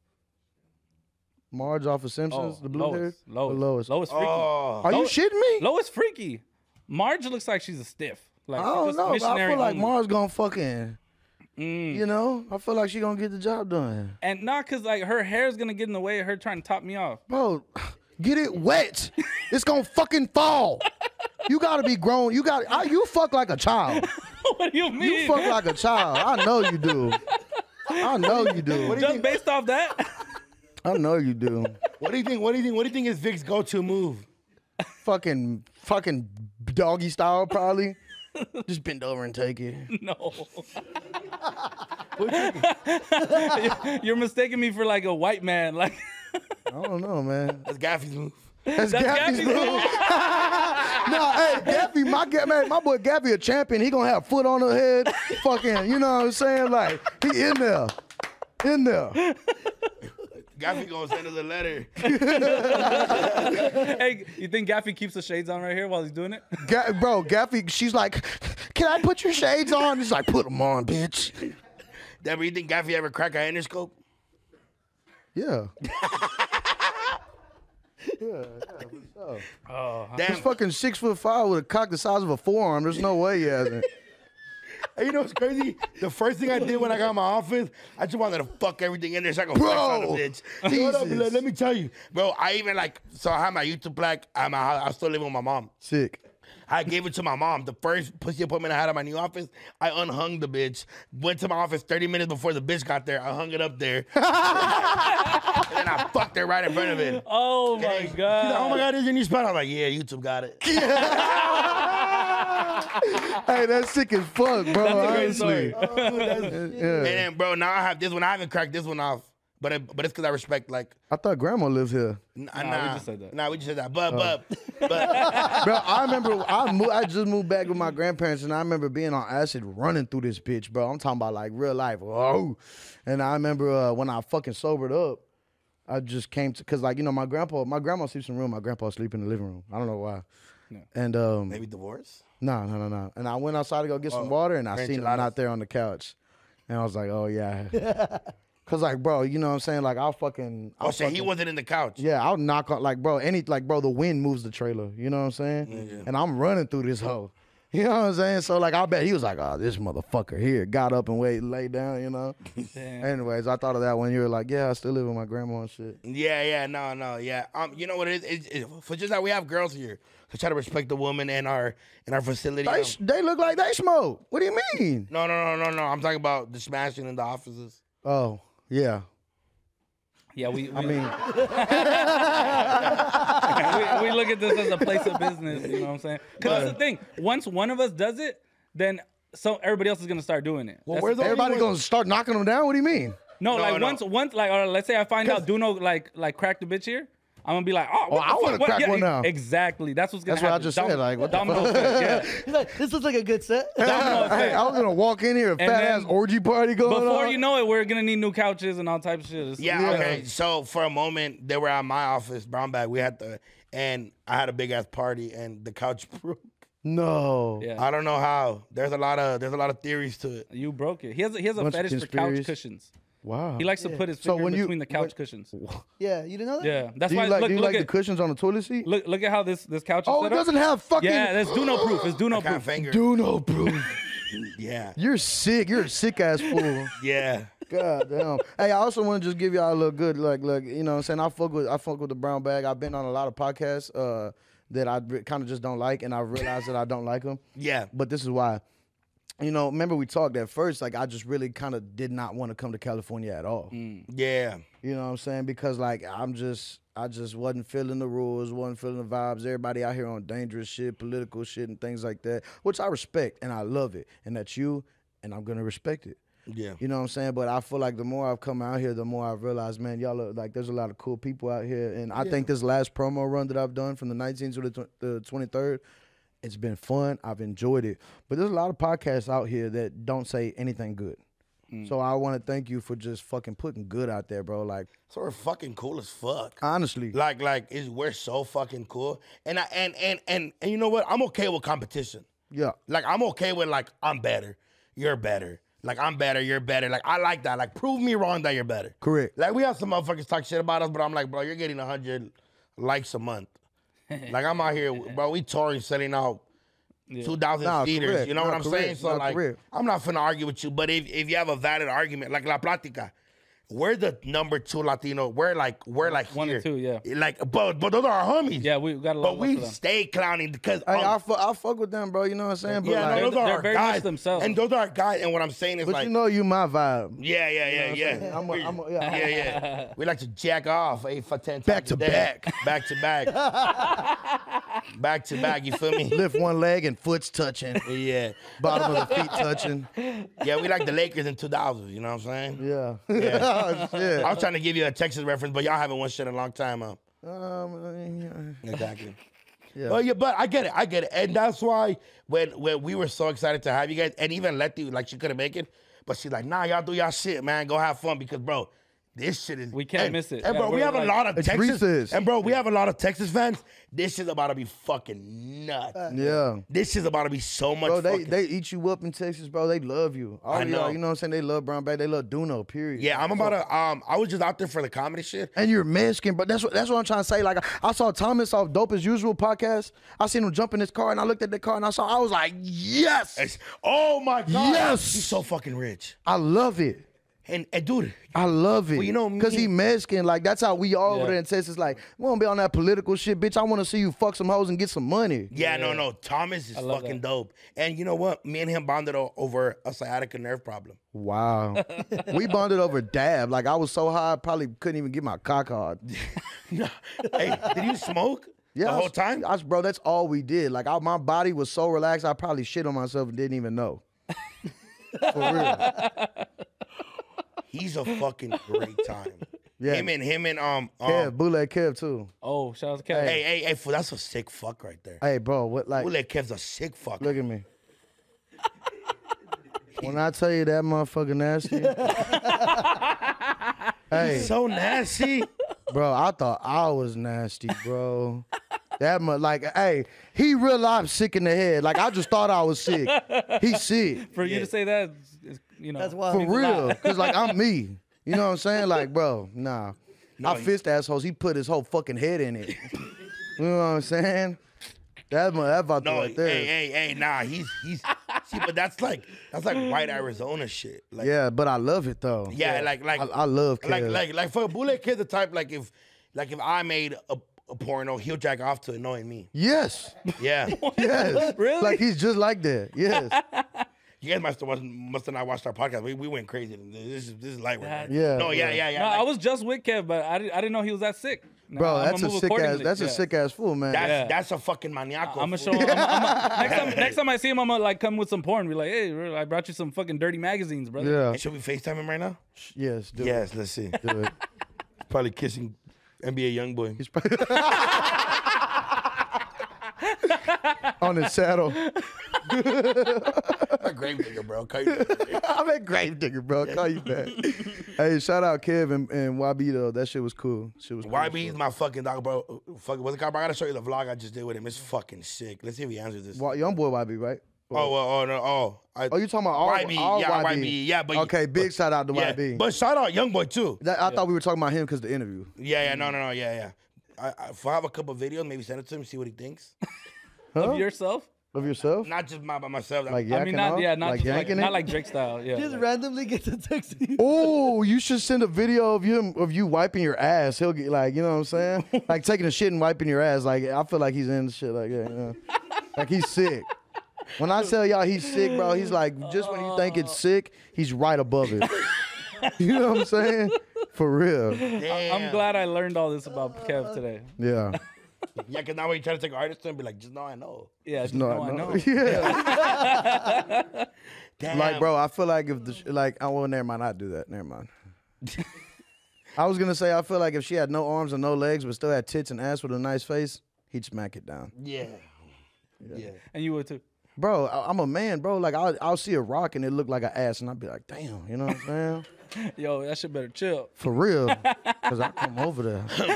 Speaker 4: Marge off of
Speaker 5: Oh,
Speaker 4: Simpsons, the blue hair?
Speaker 5: Lois. Lois.
Speaker 4: Lois.
Speaker 5: Lois freaky.
Speaker 2: Oh,
Speaker 4: Are you
Speaker 5: Lois-
Speaker 4: shitting me?
Speaker 5: Lois freaky. Marge looks like she's a stiff. Like
Speaker 4: I
Speaker 5: she's
Speaker 4: don't
Speaker 5: just
Speaker 4: know, but I
Speaker 5: missionary
Speaker 4: feel like
Speaker 5: only.
Speaker 4: Marge gonna fucking,
Speaker 5: Mm.
Speaker 4: you know, I feel like she gonna get the job done.
Speaker 5: And not cause like her hair's gonna get in the way of her trying to top me off.
Speaker 4: Bro, get it wet. It's gonna fucking fall. You gotta be grown. You got I, you fuck like a child.
Speaker 5: What do you mean?
Speaker 4: You fuck like a child. I know you do. I know you do.
Speaker 5: Just based off that?
Speaker 4: I know you do.
Speaker 2: what do you think? What do you think? What do you think is Vic's go-to move?
Speaker 4: Fucking fucking doggy style probably. Just bend over and take it.
Speaker 5: No. You're mistaking me for like a white man. Like
Speaker 4: I don't know, man.
Speaker 2: That's Gaffy's move.
Speaker 4: That's,
Speaker 5: That's
Speaker 4: Gaffy's
Speaker 5: Gaffy's
Speaker 4: move.
Speaker 5: move.
Speaker 4: No, hey, Gaffy, my Ga- man, my boy Gaffy a champion. He gonna have foot on her head. Fucking, you know what I'm saying? Like, he in there. In there.
Speaker 2: Gaffy gonna send us a letter.
Speaker 5: Hey, you think Gaffy keeps the shades on right here while he's doing it?
Speaker 4: Ga- bro, Gaffy, she's like, can I put your shades on? He's like, put them on, bitch.
Speaker 2: Deborah, you think Gaffy ever crack a endoscope?
Speaker 4: Yeah. Yeah, yeah, for sure.
Speaker 2: Damn.
Speaker 4: He's fucking six foot five with a cock the size of a forearm. There's no way he hasn't.
Speaker 2: Hey, you know what's crazy? The first thing I did when I got in my office, I just wanted to fuck everything in there so I could flex on the
Speaker 4: Bro,
Speaker 2: bitch. Hold up,
Speaker 4: Jesus.
Speaker 2: let, let me tell you, bro. I even like, so I had my YouTube plaque. I'm, I, I still living with my mom.
Speaker 4: Sick.
Speaker 2: I gave it to my mom. The first pussy appointment I had at my new office, I unhung the bitch. Went to my office thirty minutes before the bitch got there. I hung it up there. And then I fucked her right in front of it.
Speaker 5: Oh my
Speaker 2: She's like,
Speaker 5: god.
Speaker 2: oh my God, is your new spot? I was like, yeah, YouTube got it.
Speaker 4: Hey, that's sick as fuck, bro.
Speaker 5: That's a great
Speaker 4: honestly.
Speaker 5: story.
Speaker 2: And
Speaker 4: Yeah.
Speaker 2: then, bro, now I have this one. I haven't cracked this one off. But it, but it's because I respect, like,
Speaker 4: I thought grandma lived here.
Speaker 2: nah,
Speaker 5: we
Speaker 2: nah,
Speaker 5: just said that.
Speaker 2: Nah, we just said that. But, but,
Speaker 4: Oh.
Speaker 2: but,
Speaker 4: Bro, I remember I moved, I just moved back with my grandparents, and I remember being on acid running through this bitch, bro. I'm talking about like real life. Whoa. And I remember uh, when I fucking sobered up, I just came to, cause like, you know, my grandpa, my grandma sleeps in the room, my grandpa sleep in the living room. I don't know why. And um,
Speaker 2: maybe divorce?
Speaker 4: no, no, no, no. And I went outside to go get some water, and I
Speaker 2: French
Speaker 4: seen him
Speaker 2: enchiladas.
Speaker 4: out there on the couch, and I was like, oh yeah. Cause like, bro, you know what I'm saying? Like, I'll fucking. I'll
Speaker 2: Oh, so he
Speaker 4: fucking-
Speaker 2: wasn't in the couch.
Speaker 4: Yeah, I'll knock on like, bro, any like, bro, the wind moves the trailer. You know what I'm saying?
Speaker 2: Yeah.
Speaker 4: And I'm running through this hole. You know what I'm saying? So like, I bet he was like, oh, this motherfucker here. Got up and wait, lay down. You know.
Speaker 5: Damn.
Speaker 4: Anyways, I thought of that when you were like, yeah, I still live with my grandma and shit.
Speaker 2: Yeah, yeah, no, no, yeah. Um, you know what it is? It, it, for just that we have girls here, so try to respect the woman in our in our facility.
Speaker 4: They,
Speaker 2: Um,
Speaker 4: sh- they look like they smoke. What do you mean?
Speaker 2: no, no, no, no, no. I'm talking about the smashing in the offices.
Speaker 4: Oh yeah.
Speaker 5: Yeah, we we,
Speaker 4: I mean,
Speaker 5: we we look at this as a place of business. You know what I'm saying? Because that's the thing. Once one of us does it, then so everybody else is gonna start doing it.
Speaker 2: Well,
Speaker 5: That's
Speaker 2: where's
Speaker 5: the-
Speaker 2: the-
Speaker 4: Everybody gonna start knocking them down. What do you mean?
Speaker 5: no,
Speaker 2: No,
Speaker 5: like
Speaker 2: no.
Speaker 5: once, once, like, or let's say I find out Duno like like cracked the bitch here. I'm gonna be like, oh,
Speaker 4: Oh,
Speaker 5: what
Speaker 4: I
Speaker 5: the
Speaker 4: wanna
Speaker 5: fuck? What?
Speaker 4: crack
Speaker 5: Yeah,
Speaker 4: one now.
Speaker 5: Exactly. That's what's gonna
Speaker 4: That's what I
Speaker 5: happen.
Speaker 4: just said, like, what the
Speaker 5: domino
Speaker 4: fuck?
Speaker 5: effect, yeah.
Speaker 3: He's like, this looks like a good set.
Speaker 5: Domino
Speaker 4: Hey,
Speaker 5: effect.
Speaker 4: I was gonna walk in here, a
Speaker 5: And
Speaker 4: fat ass
Speaker 5: then
Speaker 4: orgy party going on.
Speaker 5: Before you know it, we're gonna need new couches and all types of shit. It's-
Speaker 2: Yeah, okay. So for a moment, they were at my office, brown bag. We had the, and I had a big ass party, and the couch broke.
Speaker 4: No.
Speaker 5: Yeah.
Speaker 2: I don't know how. There's a lot of there's a lot of theories to it.
Speaker 5: You broke it. He has a, he has a
Speaker 4: Bunch of
Speaker 5: fetish for couch
Speaker 4: conspiracies.
Speaker 5: cushions.
Speaker 4: Wow.
Speaker 5: He likes to put his
Speaker 4: So
Speaker 5: finger
Speaker 4: when you-
Speaker 5: between the couch
Speaker 4: when-
Speaker 5: cushions.
Speaker 3: Yeah, you didn't know that?
Speaker 5: Yeah, that's
Speaker 4: do you
Speaker 5: why.
Speaker 4: like,
Speaker 5: look,
Speaker 4: do you
Speaker 5: look
Speaker 4: like
Speaker 5: at
Speaker 4: the cushions on the toilet seat?
Speaker 5: look look at how this this couch is
Speaker 4: Oh,
Speaker 5: set
Speaker 4: it
Speaker 5: up.
Speaker 4: doesn't have fucking.
Speaker 5: Yeah, that's Duno proof. It's Duno
Speaker 2: I can't
Speaker 5: proof.
Speaker 2: finger.
Speaker 4: Do no proof.
Speaker 2: Yeah,
Speaker 4: You're sick. You're a sick ass fool.
Speaker 2: yeah.
Speaker 4: God damn. Hey, I also want to just give y'all a little good, like, look, you know what I'm saying? I fuck with, I fuck with the brown bag. I've been on a lot of podcasts uh, that I kind of just don't like, and I realized that I don't like them.
Speaker 2: Yeah.
Speaker 4: But this is why. You know, remember we talked at first, like, I just really kind of did not want to come to California at all.
Speaker 2: Yeah.
Speaker 4: You know what I'm saying? Because, like, I'm just, I just wasn't feeling the rules, wasn't feeling the vibes. Everybody out here on dangerous shit, political shit, and things like that, which I respect, and I love it. And that's you, and I'm going to respect it.
Speaker 2: Yeah.
Speaker 4: You know what I'm saying? But I feel like the more I've come out here, the more I've realized, man, y'all are, like, there's a lot of cool people out here. And I think this last promo run that I've done from the nineteenth to the, tw- the twenty-third, it's been fun. I've enjoyed it. But there's a lot of podcasts out here that don't say anything good. So I want to thank you for just fucking putting good out there, bro. Like,
Speaker 2: So we're fucking cool as fuck.
Speaker 4: honestly.
Speaker 2: Like, like, is we're so fucking cool. And I and and and and you know what? I'm okay with competition.
Speaker 4: Yeah.
Speaker 2: Like, I'm okay with like, I'm better, you're better. Like, I'm better, you're better. Like, I like that. Like, prove me wrong that you're better.
Speaker 4: Correct.
Speaker 2: Like, we have some motherfuckers talk shit about us, but I'm like, bro, you're getting one hundred likes a month. Like, I'm out here, bro, we touring, selling out two thousand
Speaker 4: Nah,
Speaker 2: theaters.
Speaker 4: correct.
Speaker 2: You know what
Speaker 4: Nah,
Speaker 2: I'm
Speaker 4: correct.
Speaker 2: saying? So,
Speaker 4: Nah,
Speaker 2: like,
Speaker 4: correct.
Speaker 2: I'm not finna argue with you, but if, if you have a valid argument, like La Platica, we're the number two Latino. We're like, we're like
Speaker 5: One
Speaker 2: here.
Speaker 5: and two, yeah.
Speaker 2: Like, but, but those are our homies.
Speaker 5: Yeah, we got a lot
Speaker 2: But
Speaker 5: of
Speaker 2: we
Speaker 5: love for them.
Speaker 2: stay clowning because
Speaker 4: Hey, I,
Speaker 2: um,
Speaker 4: fu- I fuck with them, bro. You know what I'm saying? But
Speaker 2: yeah,
Speaker 4: like,
Speaker 2: no, those are
Speaker 5: they're
Speaker 2: our
Speaker 5: very much
Speaker 2: guys
Speaker 5: themselves.
Speaker 2: and those are our guys. And what I'm saying is
Speaker 4: but
Speaker 2: like,
Speaker 4: you know you my vibe.
Speaker 2: yeah, yeah, yeah, yeah.
Speaker 4: I'm a, I'm a, yeah.
Speaker 2: yeah, yeah. We like to jack off eight for ten
Speaker 4: Back
Speaker 2: times
Speaker 4: to
Speaker 2: a day.
Speaker 4: back.
Speaker 2: back to back, back to back. You feel me?
Speaker 4: Lift one leg and foot's touching.
Speaker 2: Yeah,
Speaker 4: Bottom of the feet touching.
Speaker 2: yeah. We like the Lakers in two thousands. You know what I'm saying?
Speaker 4: Yeah.
Speaker 2: Yeah.
Speaker 4: Oh, shit.
Speaker 2: I was trying to give you a Texas reference, but y'all haven't won shit in a long time, huh?
Speaker 4: Um, yeah.
Speaker 2: Exactly.
Speaker 4: Yeah.
Speaker 2: Well, yeah, but I get it. I get it. And that's why when when we were so excited to have you guys, and even Letty, like, she couldn't make it, but she's like, nah, y'all do y'all shit, man. Go have fun because, bro, this shit is.
Speaker 5: We can't
Speaker 2: and,
Speaker 5: miss it.
Speaker 2: And,
Speaker 5: Yeah,
Speaker 2: bro, we
Speaker 5: we're
Speaker 2: have a
Speaker 5: like-
Speaker 2: lot of
Speaker 4: It's
Speaker 2: Texas.
Speaker 4: recess.
Speaker 2: And, bro, we have a lot of Texas fans. This is about to be fucking nuts.
Speaker 4: Yeah.
Speaker 2: This is about to be so much
Speaker 4: Bro, they,
Speaker 2: fucking.
Speaker 4: they eat you up in Texas, bro. They love you. All
Speaker 2: I
Speaker 4: y'all,
Speaker 2: know.
Speaker 4: You know what I'm saying? They love brown bag. They love Duno, period.
Speaker 2: yeah, I'm about to. Um, I was just out there for the comedy shit.
Speaker 4: And you're Mexican, but that's what that's what I'm trying to say. Like I, I saw Thomas off Dope as Usual podcast. I seen him jump in his car, and I looked at the car, and I saw. I was like, yes,
Speaker 2: It's- oh my god.
Speaker 4: Yes!
Speaker 2: He's so fucking rich.
Speaker 4: I love it.
Speaker 2: And, and dude,
Speaker 4: I love it.
Speaker 2: Well, you know me-
Speaker 4: Cause he Mexican. Like that's how we all over
Speaker 5: Yeah.
Speaker 4: there in Texas. Like we don't be on that political shit, bitch. I want to see you fuck some hoes and get some money.
Speaker 2: yeah, no, no. Thomas is
Speaker 5: love
Speaker 2: fucking
Speaker 5: that.
Speaker 2: dope. And you know what? Me and him bonded o- over a sciatica nerve problem.
Speaker 4: Wow. We bonded over dab. Like I was so high, I probably couldn't even get my cock hard.
Speaker 2: No. Hey, did you smoke
Speaker 4: Yeah,
Speaker 2: the
Speaker 4: I
Speaker 2: whole
Speaker 4: was-
Speaker 2: time?
Speaker 4: I was- bro, that's all we did. Like I, my body was so relaxed, I probably shit on myself and didn't even know. For real.
Speaker 2: He's a fucking great time.
Speaker 4: Yeah.
Speaker 2: Him and him and um, um
Speaker 4: Kev, Bootleg Kev too.
Speaker 5: Oh, shout out to Kevin.
Speaker 2: hey, hey, hey, fool, that's a sick fuck right there.
Speaker 4: Hey, bro, what like?
Speaker 2: Bootleg Kev's a sick fuck.
Speaker 4: Look at me. When I tell you that motherfucker nasty, hey,
Speaker 2: So nasty.
Speaker 4: bro, I thought I was nasty, bro. That much, like, hey, he real life sick in the head. Like I just thought I was sick. He's sick
Speaker 5: For you to say that, is, you know,
Speaker 3: That's wild.
Speaker 4: for
Speaker 3: means a
Speaker 4: real. Cause like I'm me. You know what I'm saying? Like, bro, nah. I
Speaker 2: he-
Speaker 4: fist assholes. He put his whole fucking head in it. You know what I'm saying? That mu- that about
Speaker 2: No,
Speaker 4: right there.
Speaker 2: hey, hey, hey, nah, he's he's see, but that's like that's like white Arizona shit. Like,
Speaker 4: Yeah, but I love it though.
Speaker 2: yeah, like like
Speaker 4: I, I love Kev.
Speaker 2: like like like for Bootleg Kid, the type like if like if I made a, a porno, he'll jack off to it knowing me.
Speaker 4: Yes,
Speaker 2: Yeah.
Speaker 4: yes.
Speaker 5: Really?
Speaker 4: Like he's just like that. Yes.
Speaker 2: You guys must have must have not watched our podcast. We, we went crazy. This is this is light work.
Speaker 5: That-
Speaker 2: man.
Speaker 4: Yeah,
Speaker 2: No, yeah,
Speaker 4: yeah.
Speaker 2: yeah, yeah.
Speaker 5: No,
Speaker 2: like-
Speaker 5: I was just with Kev, but I, didn't- I didn't know he was that sick. Nah,
Speaker 4: Bro,
Speaker 5: I'ma
Speaker 4: that's a
Speaker 5: move
Speaker 4: sick ass.
Speaker 5: accordingly.
Speaker 4: That's a
Speaker 5: Yeah.
Speaker 4: sick ass fool, man.
Speaker 2: That's
Speaker 5: Yeah.
Speaker 2: that's a fucking maniaco.
Speaker 5: I'm gonna
Speaker 2: fool.
Speaker 5: show him. I'm, I'm, next, time, next time I see him, I'm gonna like come with some porn. Be like, hey, I brought you some fucking dirty magazines, brother.
Speaker 4: Yeah.
Speaker 2: Hey, should we FaceTime him right now?
Speaker 4: Yes. Do
Speaker 2: Yes, let's see.
Speaker 4: It. Do it.
Speaker 2: Probably kissing N B A young boy.
Speaker 4: He's probably on his saddle.
Speaker 2: A grave digger, bro. Call you-
Speaker 4: I'm a grave digger, bro. Call you back. Hey, shout out Kev and, and Y B though. That shit was cool. Shit was cool.
Speaker 2: Y B's my fucking dog, bro. Fucking, what's it called, bro? I gotta show you the vlog I just did with him. It's fucking sick. Let's see if he answers this.
Speaker 4: Y- Young boy Y B, right?
Speaker 2: Oh, well, oh, no, oh. I,
Speaker 4: Oh, you talking about all,
Speaker 2: Y B,
Speaker 4: all
Speaker 2: yeah,
Speaker 4: Y B?
Speaker 2: Y B, yeah, but
Speaker 4: Okay, big
Speaker 2: but-
Speaker 4: shout out to
Speaker 2: yeah,
Speaker 4: Y B.
Speaker 2: But shout out young boy too.
Speaker 4: That, I thought we were talking about him because the interview.
Speaker 2: Yeah, yeah, no, no, no, yeah, yeah. I, I, if I have a couple videos, maybe send it to him, see what he thinks.
Speaker 5: Of yourself?
Speaker 4: Of yourself?
Speaker 2: Not just my, by myself.
Speaker 4: Like
Speaker 5: I mean,
Speaker 4: yakking
Speaker 5: not
Speaker 4: off?
Speaker 5: yeah, not
Speaker 4: like
Speaker 5: just like,
Speaker 4: yanking
Speaker 5: not
Speaker 4: it?
Speaker 5: like Drake style. Yeah.
Speaker 3: Just
Speaker 5: like-
Speaker 3: randomly get to text you.
Speaker 4: Oh, you should send a video of him of you wiping your ass. He'll get like, you know what I'm saying? Like taking a shit and wiping your ass. Like I feel like he's in shit like that. You know? Like he's sick. When I tell y'all he's sick, bro, he's like just when you think it's sick, he's right above it. You know what I'm saying? For real.
Speaker 2: Damn.
Speaker 5: I'm glad I learned all this about Kev today.
Speaker 4: Yeah.
Speaker 2: Yeah, because now when you try to take an artist and be like, just know I know.
Speaker 5: Yeah, just
Speaker 4: No,
Speaker 5: know I
Speaker 4: no.
Speaker 5: know.
Speaker 4: Yeah.
Speaker 2: Damn.
Speaker 4: Like, bro, I feel like if the sh- like, I well, never mind. I do that. Never mind. I was gonna say I feel like if she had no arms and no legs but still had tits and ass with a nice face, he'd smack it down.
Speaker 2: Yeah. Yeah.
Speaker 5: And you would too.
Speaker 4: Bro, I, I'm a man, bro. Like I'll, I'll see a rock and it look like an ass, and I'll be like, damn, you know what I'm saying?
Speaker 5: Yo, that shit better chill.
Speaker 4: For real, because I come over there.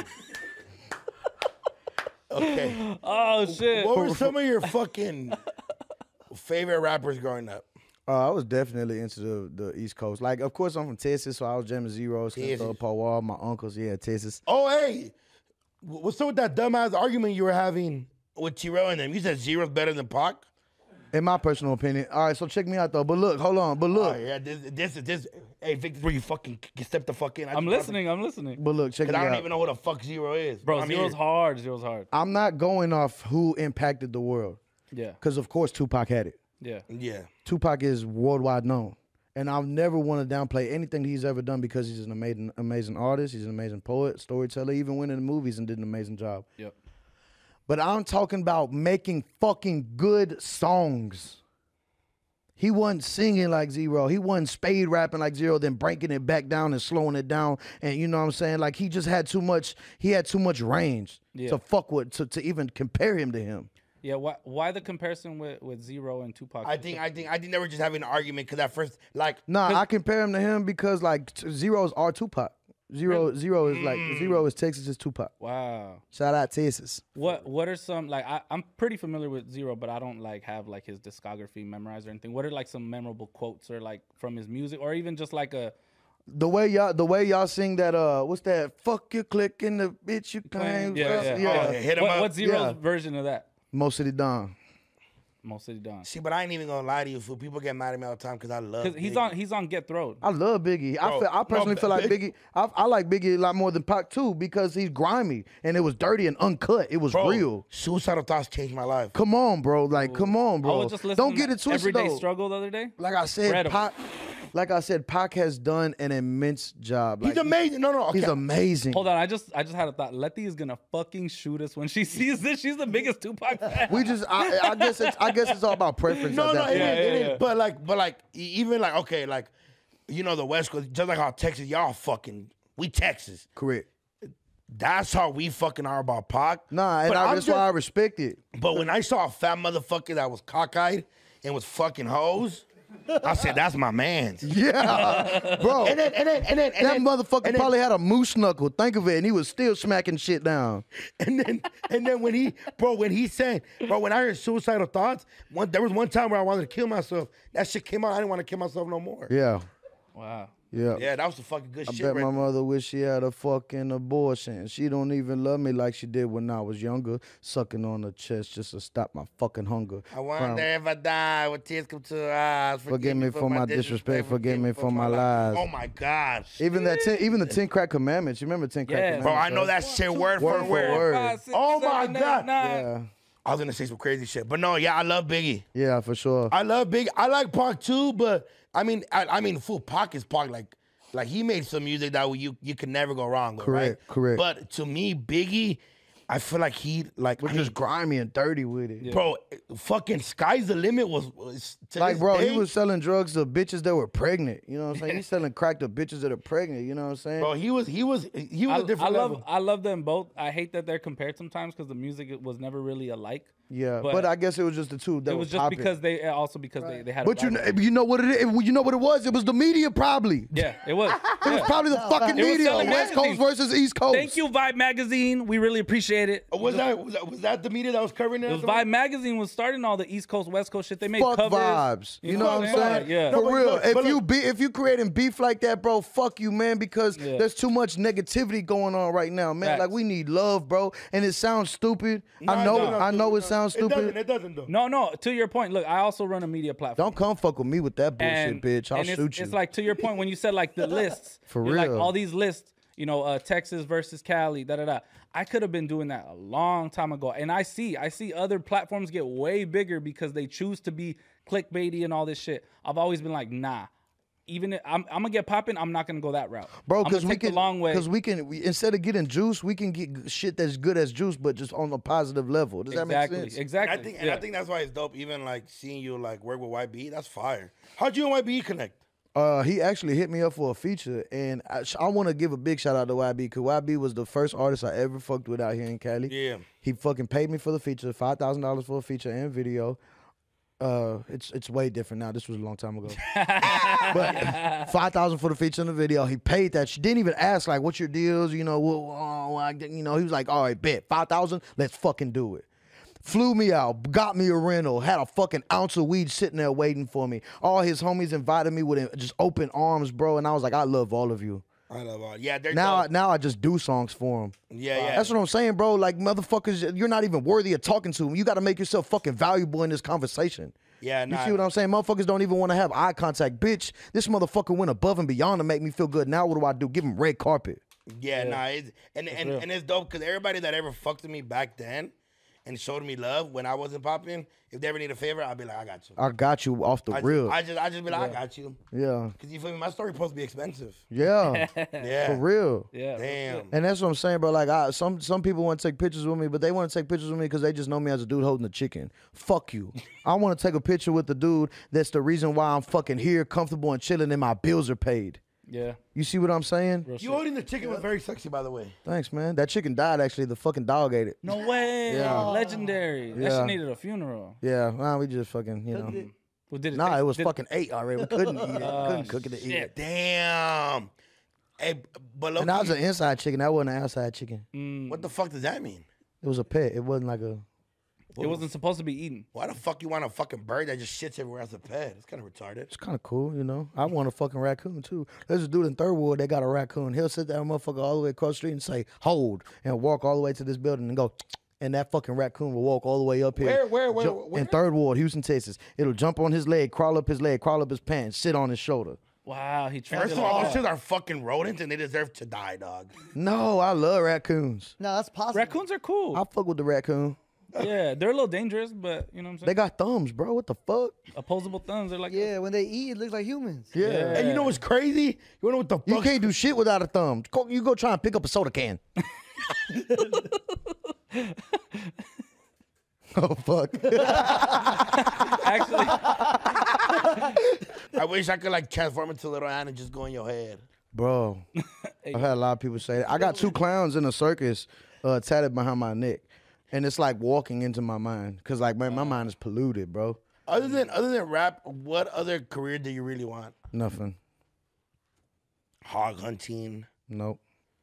Speaker 2: Okay.
Speaker 5: Oh shit.
Speaker 2: What were some of your fucking favorite rappers growing up?
Speaker 4: Uh, I was definitely into the, the East Coast. Like, of course, I'm from Texas, so I was jamming Zeros,
Speaker 2: Texas.
Speaker 4: Paul Wall, my uncles, yeah, Texas.
Speaker 2: Oh, hey. Wh- What's up with that dumbass argument you were having with T-Rail and them? You said Zero's better than Pac?
Speaker 4: In my personal opinion. All right, so check me out though. But look, hold on. But look,
Speaker 2: Oh, yeah, this, this, this, hey, Vic, this is where you fucking c- step the fuck in.
Speaker 5: I'm listening. I'm listening.
Speaker 4: but look, check me
Speaker 2: Because I don't
Speaker 4: out.
Speaker 2: even know who the fuck Zero is.
Speaker 5: Bro,
Speaker 2: I'm
Speaker 5: Zero's
Speaker 2: here.
Speaker 5: hard. Zero's hard.
Speaker 4: I'm not going off who impacted the world,
Speaker 5: Yeah.
Speaker 4: because of course Tupac had it.
Speaker 5: Yeah.
Speaker 2: Yeah.
Speaker 4: Tupac is worldwide known, and I've never want to downplay anything he's ever done because he's an amazing, amazing artist. He's an amazing poet, storyteller. Even went into movies and did an amazing job.
Speaker 5: Yep.
Speaker 4: But I'm talking about making fucking good songs. He wasn't singing like Zero. He wasn't spade rapping like Zero, then breaking it back down and slowing it down. And you know what I'm saying? Like he just had too much. He had too much range
Speaker 5: Yeah.
Speaker 4: to fuck with to, to even compare him to him.
Speaker 5: Yeah. Why? Why the comparison with, with Zero and Tupac?
Speaker 2: I think, I think, I think they were just having an argument because at first, like,
Speaker 4: Nah, I compare him to him because like t- Zero's are Tupac. Zero, Zero is like Zero is Texas's Tupac.
Speaker 5: Wow.
Speaker 4: Shout out Texas.
Speaker 5: What What are some like I, I'm pretty familiar with Zero, but I don't like have like his discography memorized or anything. What are like some memorable quotes or like from his music or even just like a
Speaker 4: The way y'all, the way y'all sing that, uh, what's that? Fuck you, click in the bitch you claim.
Speaker 5: yeah, yeah,
Speaker 2: Oh, yeah, hit him
Speaker 5: what,
Speaker 2: up.
Speaker 5: What's Zero's
Speaker 4: Yeah.
Speaker 5: version of that?
Speaker 4: Most City Don.
Speaker 5: Most City Don.
Speaker 2: see, but I ain't even gonna lie to you, fool. People get mad at me all the time because I love.
Speaker 5: Because he's
Speaker 2: Biggie.
Speaker 5: on he's on Get Throwed.
Speaker 4: I love Biggie. I
Speaker 2: Bro,
Speaker 4: feel, I personally
Speaker 2: no,
Speaker 4: feel like
Speaker 2: Big-
Speaker 4: Biggie. I, I like Biggie a lot more than Pac too because he's grimy and it was dirty and uncut. It was
Speaker 2: Bro,
Speaker 4: real.
Speaker 2: Suicidal Thoughts changed my life.
Speaker 4: Come on, bro. Like, come on,
Speaker 5: I
Speaker 4: bro.
Speaker 5: was just listening
Speaker 4: Don't get
Speaker 5: to
Speaker 4: it twisted
Speaker 5: Everyday
Speaker 4: though.
Speaker 5: Struggle the other day.
Speaker 4: Like I said,
Speaker 5: Incredible.
Speaker 4: Pac. Like I said, Pac has done an immense job.
Speaker 2: He's
Speaker 4: Like,
Speaker 2: amazing. No, no, okay.
Speaker 4: He's amazing.
Speaker 5: Hold on, I just I just had a thought. Letty is gonna fucking shoot us when she sees this. She's the biggest Tupac fan.
Speaker 4: We just, I, I guess it's, I guess it's all about preference.
Speaker 2: No,
Speaker 4: at
Speaker 2: no,
Speaker 4: that
Speaker 2: it
Speaker 4: point.
Speaker 2: is,
Speaker 5: Yeah,
Speaker 2: it
Speaker 5: yeah,
Speaker 2: is.
Speaker 5: yeah.
Speaker 2: But like, but like, e- even like, okay, like, you know, the West Coast, just like how Texas, y'all fucking, we Texas.
Speaker 4: Correct.
Speaker 2: That's how we fucking are about Pac.
Speaker 4: Nah, and
Speaker 2: But
Speaker 4: I,
Speaker 2: I'm
Speaker 4: that's
Speaker 2: just-
Speaker 4: why I respect it.
Speaker 2: But when I saw a fat motherfucker that was cockeyed and was fucking hoes, I said, that's my man's.
Speaker 4: Yeah, bro.
Speaker 2: And then, and then, and then, and
Speaker 4: that
Speaker 2: then,
Speaker 4: motherfucker
Speaker 2: and then,
Speaker 4: probably had a moose knuckle. Think of it, and he was still smacking shit down.
Speaker 2: And then, and then when he, bro, when he said, bro, when I heard suicidal thoughts, one, there was one time where I wanted to kill myself. That shit came out. I didn't want to kill myself no more.
Speaker 4: Yeah,
Speaker 5: Wow.
Speaker 4: yeah.
Speaker 2: Yeah, that was the fucking good
Speaker 4: I
Speaker 2: shit.
Speaker 4: bet
Speaker 2: Right
Speaker 4: my
Speaker 2: there.
Speaker 4: mother wish she had a fucking abortion. She don't even love me like she did when I was younger, sucking on her chest just to stop my fucking hunger.
Speaker 2: I wonder if I die with tears come to her eyes.
Speaker 4: Forgive me for my disrespect, forgive me for my lies.
Speaker 2: Oh my God.
Speaker 4: Even that, ten, even the ten crack commandments. You remember ten crack
Speaker 5: Yeah.
Speaker 4: commandments?
Speaker 2: Bro, I know
Speaker 4: right?
Speaker 2: that shit word,
Speaker 4: Word
Speaker 2: for
Speaker 4: for
Speaker 2: word.
Speaker 4: word.
Speaker 5: Five, six,
Speaker 2: Oh my
Speaker 5: seven, eight,
Speaker 2: God.
Speaker 5: nine.
Speaker 4: Yeah,
Speaker 2: I was gonna say some crazy shit, but no, yeah, I love Biggie.
Speaker 4: yeah, for sure.
Speaker 2: I love Biggie. I like Pac too, but I mean, I, I mean, full Pac is Pac. Like, Like he made some music that you you could never go wrong with.
Speaker 4: Correct,
Speaker 2: right?
Speaker 4: correct.
Speaker 2: But to me, Biggie, I feel like he like
Speaker 4: We're
Speaker 2: I
Speaker 4: just
Speaker 2: hate-
Speaker 4: grimy and dirty with it.
Speaker 2: bro. Fucking Sky's the Limit was, was to
Speaker 4: Like,
Speaker 2: this
Speaker 4: bro,
Speaker 2: day,
Speaker 4: he was selling drugs to bitches that were pregnant. You know what I'm saying? He's selling crack to bitches that are pregnant. You know what I'm saying?
Speaker 2: Bro, he was he was he was
Speaker 5: I,
Speaker 2: a different
Speaker 5: I love
Speaker 2: level.
Speaker 5: I love them both. I hate that they're compared sometimes because the music was never really alike.
Speaker 4: yeah, but,
Speaker 5: but
Speaker 4: I guess it was just the two that
Speaker 5: It
Speaker 4: were
Speaker 5: was just
Speaker 4: popping.
Speaker 5: because they also because they, they had. a
Speaker 4: But you know,
Speaker 5: rivalry.
Speaker 4: you know what it is? You know what it was? It was the media, probably.
Speaker 5: yeah, it was.
Speaker 4: It was probably the fucking
Speaker 5: It was
Speaker 4: media.
Speaker 5: selling
Speaker 4: West Coast
Speaker 5: magazines.
Speaker 4: versus East Coast.
Speaker 5: Thank you, Vibe Magazine. We really appreciate it.
Speaker 2: was that was that was that the media that was covering it?
Speaker 5: It was Vibe Magazine was starting all the East Coast, West Coast shit. They made
Speaker 4: Fuck
Speaker 5: covers.
Speaker 4: vibes. You, know, what I'm
Speaker 5: what
Speaker 4: saying?
Speaker 5: Yeah.
Speaker 2: No,
Speaker 4: For
Speaker 2: but
Speaker 4: real.
Speaker 2: look,
Speaker 4: if
Speaker 2: but
Speaker 4: you
Speaker 2: look-
Speaker 4: be if you creating beef like that, bro, fuck you, man, because
Speaker 5: Yeah.
Speaker 4: there's too much negativity going on right now, man.
Speaker 5: Facts.
Speaker 4: Like we need love, bro. And it sounds stupid.
Speaker 2: Nah,
Speaker 4: I know
Speaker 2: no, no,
Speaker 4: I know
Speaker 2: no,
Speaker 4: it sounds
Speaker 2: It doesn't.
Speaker 4: stupid.
Speaker 2: It doesn't though.
Speaker 5: No, no. To your point, look, I also run a media platform.
Speaker 4: Don't come fuck with me with that bullshit,
Speaker 5: and,
Speaker 4: bitch. I'll
Speaker 5: and it's,
Speaker 4: shoot you.
Speaker 5: It's like to your point when you said like the lists.
Speaker 4: For
Speaker 5: you're Like
Speaker 4: real.
Speaker 5: all these lists, you know, uh, Texas versus Cali, da da da. I could have been doing that a long time ago, and I see, I see other platforms get way bigger because they choose to be clickbaity and all this shit. I've always been like, nah. Even if I'm, I'm gonna get popping, I'm not gonna go that route,
Speaker 4: Bro,
Speaker 5: I'm
Speaker 4: because
Speaker 5: gonna
Speaker 4: we
Speaker 5: take
Speaker 4: can,
Speaker 5: the long way.
Speaker 4: because we can, we, instead of getting juice, we can get shit that's good as juice, but just on a positive level. Does that
Speaker 5: exactly,
Speaker 4: make sense?
Speaker 5: exactly.
Speaker 2: And I think and I
Speaker 5: yeah.
Speaker 2: think that's why it's dope. Even like seeing you like work with Y B, that's fire. How'd you and Y B connect?
Speaker 4: Uh, he actually hit me up for a feature, and I, I want to give a big shout out to Y B because Y B was the first artist I ever fucked with out here in Cali.
Speaker 2: Yeah.
Speaker 4: He fucking paid me for the feature, five thousand dollars for a feature and video. Uh, it's it's way different now. This was a long time ago. But five thousand for the feature and the video. He paid that. She didn't even ask like, "What's your deals?" You know, well, oh, I, you know, he was like, "All right, bet five thousand. Let's fucking do it." Flew me out, got me a rental, had a fucking ounce of weed sitting there waiting for me. All his homies invited me with just open arms, bro. And I was like, I love all of you.
Speaker 2: I love all. Yeah, they're
Speaker 4: Now, I,
Speaker 2: dope.
Speaker 4: now I just do songs for him.
Speaker 2: Yeah, yeah.
Speaker 4: That's what I'm saying, bro. Like, motherfuckers, you're not even worthy of talking to him. You got to make yourself fucking valuable in this conversation.
Speaker 2: Yeah,
Speaker 4: You
Speaker 2: nah.
Speaker 4: see what I'm saying? Motherfuckers don't even want to have eye contact. Bitch, this motherfucker went above and beyond to make me feel good. Now what do I do? Give him red carpet.
Speaker 2: Yeah, nah, it's, and and, and it's dope because everybody that ever fucked with me back then and showed me love when I wasn't popping, if they ever need a favor, I'll be like, I got you.
Speaker 4: I got you off the
Speaker 2: I
Speaker 4: real.
Speaker 2: Just, I just, I just be like, I got you.
Speaker 4: yeah.
Speaker 2: Cause you feel me? My story supposed to be expensive.
Speaker 4: Yeah.
Speaker 2: Yeah.
Speaker 4: For real.
Speaker 5: yeah,
Speaker 2: Damn.
Speaker 4: And that's what I'm saying, bro. Like, I, some some people want to take pictures with me, but they want to take pictures with me because they just know me as a dude holding a chicken. Fuck you. I want to take a picture with the dude that's the reason why I'm fucking here, comfortable and chilling, and my bills are paid.
Speaker 5: yeah.
Speaker 4: You see what I'm saying?
Speaker 5: Real
Speaker 2: You
Speaker 5: shit.
Speaker 2: holding the chicken was very sexy, by the way.
Speaker 4: Thanks, man. That chicken died, actually. The fucking dog ate it.
Speaker 5: No way.
Speaker 4: Yeah.
Speaker 5: Legendary. That
Speaker 4: Yeah.
Speaker 5: shit needed a funeral.
Speaker 4: Yeah, nah, we just fucking, you know.
Speaker 5: Well, did it
Speaker 4: Nah,
Speaker 5: taste-
Speaker 4: it was
Speaker 5: did-
Speaker 4: fucking eight already. We couldn't eat it.
Speaker 5: Oh,
Speaker 4: couldn't cook it to eat
Speaker 5: shit.
Speaker 4: it.
Speaker 2: Damn. Hey, but look,
Speaker 4: And that was an inside chicken. That wasn't an outside chicken.
Speaker 5: Mm.
Speaker 2: what the fuck does that mean?
Speaker 4: It was a pet. It wasn't like a.
Speaker 5: It wasn't supposed to be eaten.
Speaker 2: Why the fuck you want a fucking bird that just shits everywhere as a pet? It's kind of retarded.
Speaker 4: It's kind of cool, you know. I want a fucking raccoon too. There's a dude in Third Ward that got a raccoon. He'll sit that motherfucker all the way across the street and say "hold" and walk all the way to this building and go, and that fucking raccoon will walk all the way up here.
Speaker 2: Where, where, where,
Speaker 4: Jump-
Speaker 2: where?
Speaker 4: In Third Ward, Houston, Texas. It'll jump on his leg, crawl up his leg, crawl up his pants, sit on his shoulder.
Speaker 5: Wow, he tried
Speaker 2: First
Speaker 5: to
Speaker 2: of all,
Speaker 5: like
Speaker 2: those
Speaker 5: that.
Speaker 2: shits are fucking rodents and they deserve to die, dog.
Speaker 4: No, I love raccoons.
Speaker 3: No, that's possible.
Speaker 5: Raccoons are cool.
Speaker 4: I fuck with the raccoon.
Speaker 5: Yeah, they're a little dangerous, but you know what I'm saying?
Speaker 4: They got thumbs, bro. What the fuck?
Speaker 5: Opposable thumbs. They're like,
Speaker 3: Yeah, when they eat, it looks like humans.
Speaker 4: Yeah.
Speaker 2: And you know what's crazy? You wanna know what the fuck?
Speaker 4: You can't do shit without a thumb. Go, you go try and pick up a soda can. Oh fuck!
Speaker 5: actually,
Speaker 2: I wish I could like transform into Little Anna and just go in your head.
Speaker 4: Bro, I've had a lot of people say that. I got two clowns in a circus uh, tatted behind my neck, and it's like walking into my mind because like man, my mind is polluted, bro.
Speaker 2: Other than other than rap, what other career do you really want?
Speaker 4: Nothing.
Speaker 2: Hog hunting,
Speaker 4: Nope.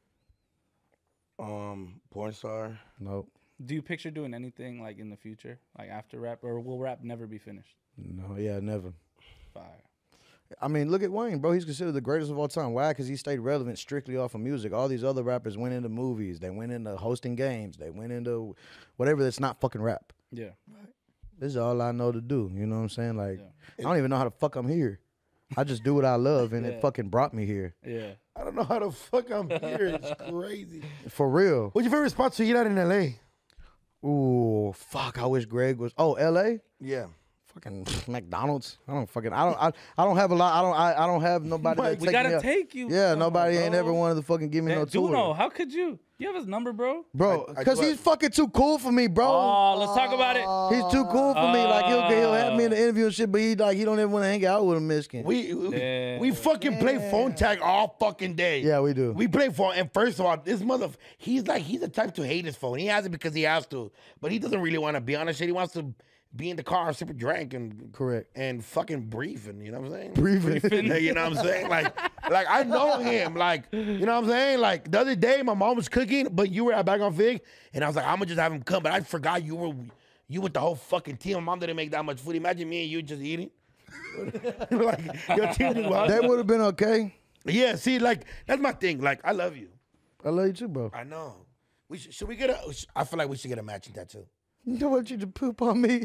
Speaker 2: um, porn star.
Speaker 4: Nope.
Speaker 5: do you picture doing anything like in the future, like after rap, or will rap never be finished?
Speaker 4: No. Yeah. Never.
Speaker 5: Fire.
Speaker 4: I mean, look at Wayne, bro. He's considered the greatest of all time. Why? Because he stayed relevant strictly off of music. All these other rappers went into movies. They went into hosting games. They went into whatever that's not fucking rap.
Speaker 5: Yeah.
Speaker 4: This is all I know to do. You know what I'm saying? Like,
Speaker 5: Yeah.
Speaker 4: I don't even know how the fuck I'm here. I just do what I love, and
Speaker 5: Yeah.
Speaker 4: it fucking brought me here.
Speaker 5: Yeah.
Speaker 2: I don't know how the fuck I'm here. It's crazy.
Speaker 4: For real.
Speaker 2: What's your favorite spot to eat at in L A?
Speaker 4: Ooh, fuck. I wish Greg was. Oh, L A?
Speaker 2: Yeah.
Speaker 4: Fucking McDonald's. I don't fucking. I don't. I, I don't have a lot. I don't. I, I don't have nobody.
Speaker 2: Mike,
Speaker 4: that
Speaker 5: We
Speaker 4: take
Speaker 5: gotta
Speaker 4: me out.
Speaker 5: take you.
Speaker 4: Yeah,
Speaker 5: Come on,
Speaker 4: nobody ain't
Speaker 5: bro.
Speaker 4: ever wanted to fucking give me no
Speaker 5: That
Speaker 4: tour.
Speaker 5: Duno, how could you? You have his number, bro?
Speaker 4: Bro,
Speaker 2: I- I
Speaker 4: because
Speaker 2: swear-
Speaker 4: he's fucking too cool for me, bro.
Speaker 5: Oh, let's talk about it.
Speaker 4: He's too cool for me. Like he'll he'll have me in the
Speaker 5: Oh.
Speaker 4: interview and shit, but he like he don't even want to hang out with a Michigan.
Speaker 2: We we,
Speaker 5: Yeah.
Speaker 2: we fucking play phone tag all fucking day.
Speaker 4: Yeah, we do.
Speaker 2: We play phone, and first of all, this mother, he's like he's the type to hate his phone. He has it because he has to, but he doesn't really want to be on the shit. He wants to be in the car, sip a drink, and
Speaker 4: Correct.
Speaker 2: and fucking breathing. You know what I'm saying?
Speaker 4: Breathing.
Speaker 2: you know what I'm saying? Like, like I know him. Like, you know what I'm saying? Like the other day, my mom was cooking, but you were at Back on Fig, and I was like, I'm gonna just have him come, but I forgot you were you with the whole fucking team. My mom didn't make that much food. Imagine me and you just eating. like your team did well.
Speaker 4: That would have been okay.
Speaker 2: Yeah, see, like that's my thing. Like, I love you.
Speaker 4: I love you too, bro.
Speaker 2: I know. We should, should we get a? I feel like we should get a matching tattoo.
Speaker 4: I don't want you to poop on me.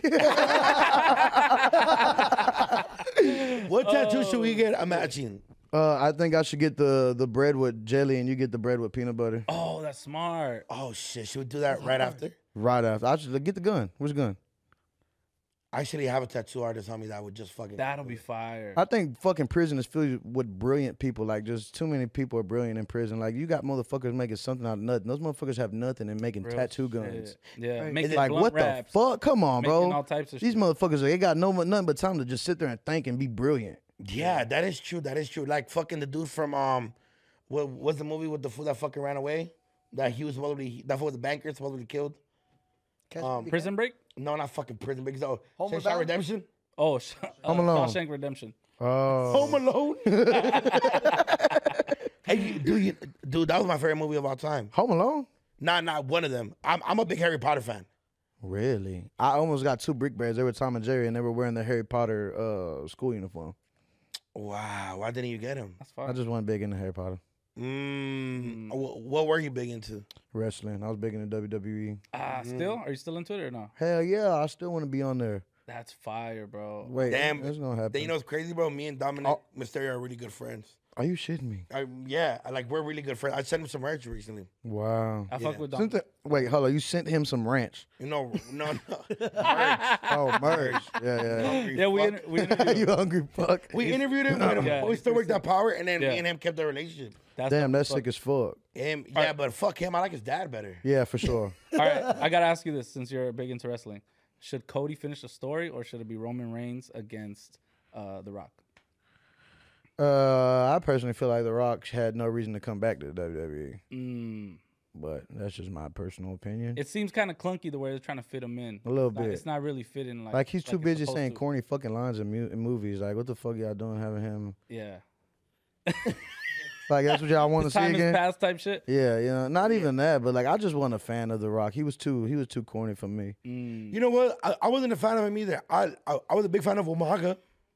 Speaker 2: What tattoo should we get a matching?
Speaker 4: uh, I think I should get the the bread with jelly, and you get the bread with peanut butter.
Speaker 5: Oh, that's smart.
Speaker 2: Oh shit! Should we do that right after?
Speaker 4: Right after. I should get the gun. Where's the gun?
Speaker 2: I actually have a tattoo artist on me that would just fucking.
Speaker 5: That'll be fire.
Speaker 4: I think fucking prison is filled with brilliant people. Like, just too many people are brilliant in prison. Like, you got motherfuckers making something out of nothing. Those motherfuckers have nothing and making
Speaker 5: Real
Speaker 4: tattoo
Speaker 5: shit.
Speaker 4: guns.
Speaker 5: Yeah,
Speaker 2: Right.
Speaker 5: making
Speaker 4: Like,
Speaker 5: blunt
Speaker 4: what
Speaker 5: raps,
Speaker 4: the fuck? Come on,
Speaker 5: making
Speaker 4: bro.
Speaker 5: all types of
Speaker 4: These
Speaker 5: shit.
Speaker 4: motherfuckers, they got no nothing but time to just sit there and think and be brilliant.
Speaker 2: Yeah, that is true. That is true. Like fucking the dude from um, what was the movie with the fool that fucking ran away? That he was supposedly that fool was the banker supposedly killed.
Speaker 3: Catch
Speaker 2: Um,
Speaker 3: me if you
Speaker 5: Prison Break?
Speaker 2: No, not fucking prison. Because oh,
Speaker 3: Homeward
Speaker 2: Shawshank
Speaker 3: Bound?
Speaker 2: Redemption.
Speaker 5: Oh, sh- uh,
Speaker 4: Home Alone.
Speaker 5: Shawshank Redemption.
Speaker 4: Oh.
Speaker 2: Home Alone. Hey, you- dude, you, dude, that was my favorite movie of all time.
Speaker 4: Home Alone?
Speaker 2: Not, not one of them. I'm, I'm a big Harry Potter fan.
Speaker 4: Really? I almost got two brick bears. They were Tom and Jerry, and they were wearing the Harry Potter uh, school uniform.
Speaker 2: Wow, why didn't you get him?
Speaker 5: That's fine.
Speaker 4: I just wasn't big into Harry Potter.
Speaker 2: Mm, wh- what were you big into?
Speaker 4: Wrestling. I was big into W W E.
Speaker 5: Ah, still? Are you still into it or no?
Speaker 4: Hell yeah, I still want to be on there.
Speaker 5: That's fire, bro.
Speaker 4: Wait,
Speaker 2: Damn,
Speaker 4: that's gonna happen.
Speaker 2: Then you know what's crazy, bro? Me and Dominic
Speaker 4: Oh.
Speaker 2: Mysterio are really good friends.
Speaker 4: Are you shitting me?
Speaker 2: I, yeah, I, like we're really good friends. I sent him some merch recently.
Speaker 4: Wow.
Speaker 5: I fuck
Speaker 2: Yeah.
Speaker 5: with Dom.
Speaker 4: Sent the- wait, hold on. You sent him some ranch.
Speaker 2: You know, no, no.
Speaker 4: Oh, merch. Yeah, yeah.
Speaker 5: Yeah, we,
Speaker 2: Fuck.
Speaker 5: inter- we interviewed
Speaker 4: you
Speaker 5: him.
Speaker 4: hungry fuck?
Speaker 2: We interviewed him when
Speaker 5: Yeah.
Speaker 2: we still worked at Power, and then
Speaker 5: Yeah.
Speaker 2: me and him kept the relationship.
Speaker 5: That's
Speaker 4: Damn,
Speaker 5: the-
Speaker 4: that's sick as fuck.
Speaker 2: Him, yeah, but fuck him. I like his dad better.
Speaker 4: Yeah, for sure.
Speaker 5: All right, I gotta ask you this since you're big into wrestling. Should Cody finish the story or should it be Roman Reigns against uh, The Rock?
Speaker 4: Uh, I personally feel like The Rock had no reason to come back to the W W E,
Speaker 5: Mm.
Speaker 4: but that's just my personal opinion.
Speaker 5: It seems kind of clunky the way they're trying to fit him in.
Speaker 4: A little
Speaker 5: It's not-
Speaker 4: bit.
Speaker 5: It's not really fitting. Like,
Speaker 4: Like he's too
Speaker 5: it's
Speaker 4: busy
Speaker 5: supposed
Speaker 4: saying
Speaker 5: to.
Speaker 4: corny fucking lines in, mu- in movies. Like, what the fuck y'all doing having him?
Speaker 5: Yeah.
Speaker 4: Like, that's what y'all want to
Speaker 5: His
Speaker 4: see
Speaker 5: time is
Speaker 4: again?
Speaker 5: past type shit.
Speaker 4: Yeah, you know, not even that, but like I just wasn't a fan of The Rock. He was too he was too corny for me.
Speaker 5: Mm.
Speaker 2: You know what? I, I wasn't a fan of him either. I I, I was a big fan of Umaga.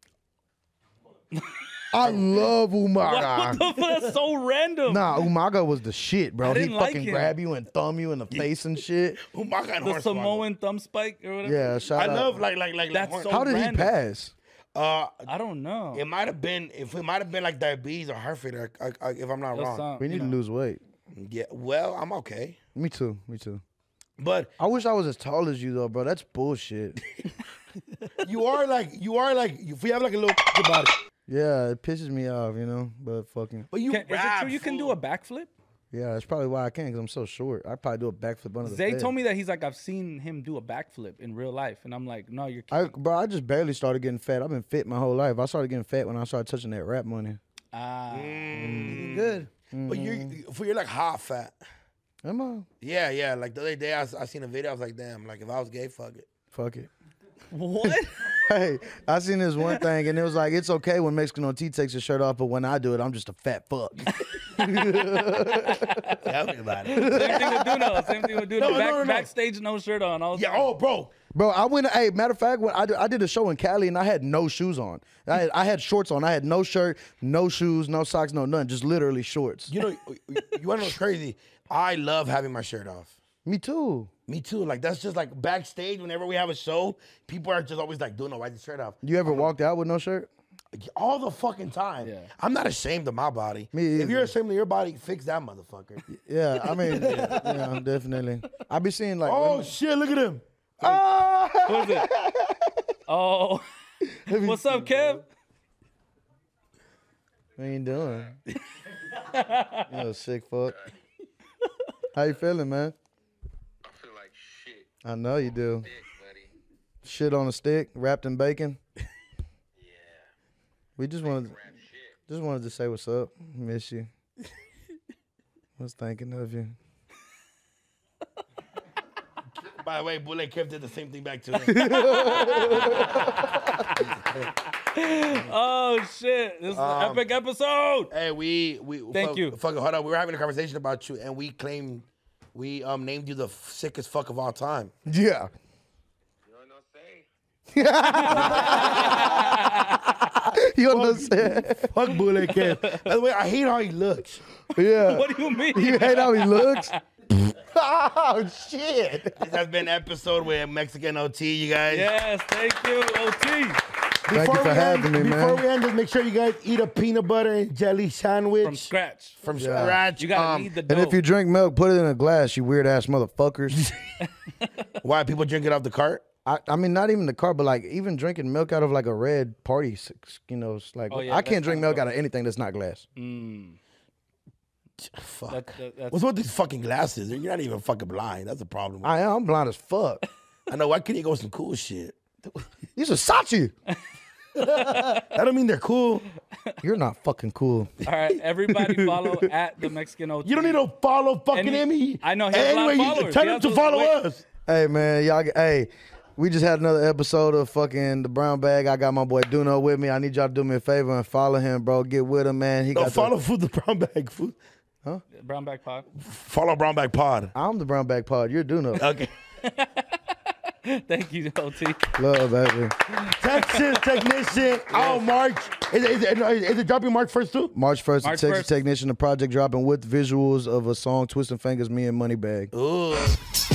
Speaker 4: I love
Speaker 5: What,
Speaker 4: Umaga.
Speaker 5: what the fuck? That's so random.
Speaker 4: Nah, Umaga was the shit, bro.
Speaker 5: I
Speaker 4: He
Speaker 5: didn't like
Speaker 4: fucking
Speaker 5: him.
Speaker 4: grab you and thumb you in the face and shit.
Speaker 2: Umaga and
Speaker 5: The
Speaker 2: Hornswoggle.
Speaker 5: Samoan thumb spike or whatever.
Speaker 4: Yeah, shout
Speaker 2: I
Speaker 4: out.
Speaker 2: love like like like.
Speaker 5: That's
Speaker 2: like
Speaker 5: so-
Speaker 4: How did
Speaker 5: random.
Speaker 4: he pass?
Speaker 2: Uh,
Speaker 5: I don't know.
Speaker 2: it might have been if it might have been like diabetes or heart failure. I, I, if I'm not
Speaker 5: Those
Speaker 2: wrong.
Speaker 5: sound-
Speaker 4: We
Speaker 5: you
Speaker 4: need to
Speaker 5: know.
Speaker 4: lose weight.
Speaker 2: Yeah. Well, I'm okay,
Speaker 4: Me too. Me too.
Speaker 2: but
Speaker 4: I wish I was as tall as you though, bro. That's bullshit.
Speaker 2: you are like you are like if we have like a little about it.
Speaker 4: Yeah, it pisses me off, you know. But fucking
Speaker 2: But you
Speaker 5: Can, is it
Speaker 2: rap,
Speaker 5: true you can do
Speaker 2: fool.
Speaker 5: a backflip?
Speaker 4: yeah, that's probably why I can't because I'm so short. I probably do a backflip under the
Speaker 5: Zay
Speaker 4: bed.
Speaker 5: told me that he's like, I've seen him do a backflip in real life. And I'm like, no, you're
Speaker 4: I, bro, I just barely started getting fat. I've been fit my whole life. I started getting fat when I started touching that rap money.
Speaker 5: Ah.
Speaker 3: Good.
Speaker 2: But you're for you're like half fat.
Speaker 4: Am I?
Speaker 2: Yeah, yeah. Like the other day, I, s- I seen a video. I was like, damn. Like if I was gay, fuck it.
Speaker 4: Fuck it.
Speaker 5: What?
Speaker 4: Hey, I seen this one thing and it was like, it's okay when Mexican O T takes his shirt off, but when I do it, I'm just a fat fuck.
Speaker 2: Tell me about it.
Speaker 5: Same thing with Duno. Same thing with Duno.
Speaker 2: No, no,
Speaker 5: Back,
Speaker 2: no, no.
Speaker 5: Backstage, no shirt on. I was
Speaker 2: Yeah. Oh, bro.
Speaker 4: Bro, I went. Hey, matter of fact, when I did, I did a show in Cali and I had no shoes on. I had, I had shorts on. I had no shirt, no shoes, no socks, no nothing. Just literally shorts.
Speaker 2: You know, you, you want to know what's crazy? I love having my shirt off.
Speaker 4: Me too.
Speaker 2: Me too. Like that's just like backstage. Whenever we have a show, people are just always like, "Duno, why the shirt off?"
Speaker 4: You ever walked out with no shirt?
Speaker 2: All the fucking time.
Speaker 5: Yeah.
Speaker 2: I'm not ashamed of my body.
Speaker 4: Me
Speaker 2: If
Speaker 4: either.
Speaker 2: you're ashamed of your body, fix that motherfucker.
Speaker 4: Yeah, I mean, yeah, yeah, definitely. I be seeing like,
Speaker 2: Oh
Speaker 4: women-
Speaker 2: shit! Look at him.
Speaker 5: Who is it? Oh, what's up, Kev?
Speaker 4: What you doing? You know, sick fuck. How you feeling, man?
Speaker 9: I feel like shit.
Speaker 4: I know you do.
Speaker 9: Dick, buddy.
Speaker 4: Shit on a stick, wrapped in bacon.
Speaker 9: Yeah.
Speaker 4: We just wanted,
Speaker 9: Rap shit.
Speaker 4: just wanted to say what's up. Miss you. Was thinking of you.
Speaker 2: By the way, Bullet Kev did the same thing back to him.
Speaker 5: Oh shit! This is
Speaker 2: Um,
Speaker 5: an epic episode.
Speaker 2: Hey, we we
Speaker 5: Thank
Speaker 2: fuck,
Speaker 5: you.
Speaker 2: Fuck, hold on, we were having a conversation about you, and we claimed we um named you the f- sickest fuck of all time.
Speaker 4: Yeah.
Speaker 9: You know what I'm saying?
Speaker 4: You understand?
Speaker 2: Fuck Bullet Kev. By the way, I hate how he looks.
Speaker 4: Yeah.
Speaker 5: What do you mean?
Speaker 4: You hate how he looks? Oh, shit.
Speaker 2: This has been episode with Mexican O T, you guys.
Speaker 5: Yes, thank you, O T.
Speaker 4: Thank you
Speaker 2: Before
Speaker 4: for
Speaker 2: we
Speaker 4: having
Speaker 2: end,
Speaker 4: me,
Speaker 2: Before
Speaker 4: man.
Speaker 2: we end this, make sure you guys eat a peanut butter and jelly sandwich
Speaker 5: From scratch.
Speaker 2: From
Speaker 4: Yeah.
Speaker 2: scratch.
Speaker 5: You gotta
Speaker 2: Um,
Speaker 5: need the dough.
Speaker 4: And if you drink milk, put it in a glass, you weird ass motherfuckers.
Speaker 2: Why people drink it off the cart?
Speaker 4: I, I mean, not even the car, but like even drinking milk out of like a red party, s- you know, it's like
Speaker 5: Oh, yeah,
Speaker 4: I
Speaker 5: that's
Speaker 4: can't drink
Speaker 5: kinda
Speaker 4: milk
Speaker 5: gross.
Speaker 4: out of anything that's not glass.
Speaker 5: Mm,
Speaker 2: Fuck.
Speaker 5: that, that, that's,
Speaker 2: What's with these fucking glasses? You're not even fucking blind. That's a problem.
Speaker 4: I am I'm blind as fuck.
Speaker 2: I know. Why can't you go with some cool shit?
Speaker 4: These are Sachi.
Speaker 2: That don't mean they're cool.
Speaker 4: You're not fucking cool.
Speaker 5: all right, everybody follow at the Mexican O T.
Speaker 2: You don't need to follow fucking
Speaker 5: And he-
Speaker 2: him.
Speaker 5: I know he has a lot of
Speaker 2: anyway, you-
Speaker 5: followers.
Speaker 2: tell
Speaker 5: He
Speaker 2: him
Speaker 5: has
Speaker 2: to
Speaker 5: those-
Speaker 2: follow
Speaker 5: wait.
Speaker 2: us.
Speaker 4: Hey man, y'all. Hey, we just had another episode of fucking the Brown Bag. I got my boy Duno with me. I need y'all to do me a favor and follow him, bro. Get with him, man. He
Speaker 2: No,
Speaker 4: got
Speaker 2: follow
Speaker 4: The,
Speaker 2: food the brown bag food.
Speaker 5: Brown Bag Pod.
Speaker 2: Follow Brown Bag Pod.
Speaker 4: I'm the Brown Bag Pod. You're Duno.
Speaker 2: Okay.
Speaker 5: Thank you, O T.
Speaker 4: Love, baby.
Speaker 2: Texas technician. Oh, March. Is it, is, it, is it dropping March first too?
Speaker 4: March first,
Speaker 5: March
Speaker 4: the Texas
Speaker 5: first.
Speaker 4: Technician, the project dropping with visuals of a song, Twisting Fingers, Me and Moneybag.
Speaker 2: Ooh.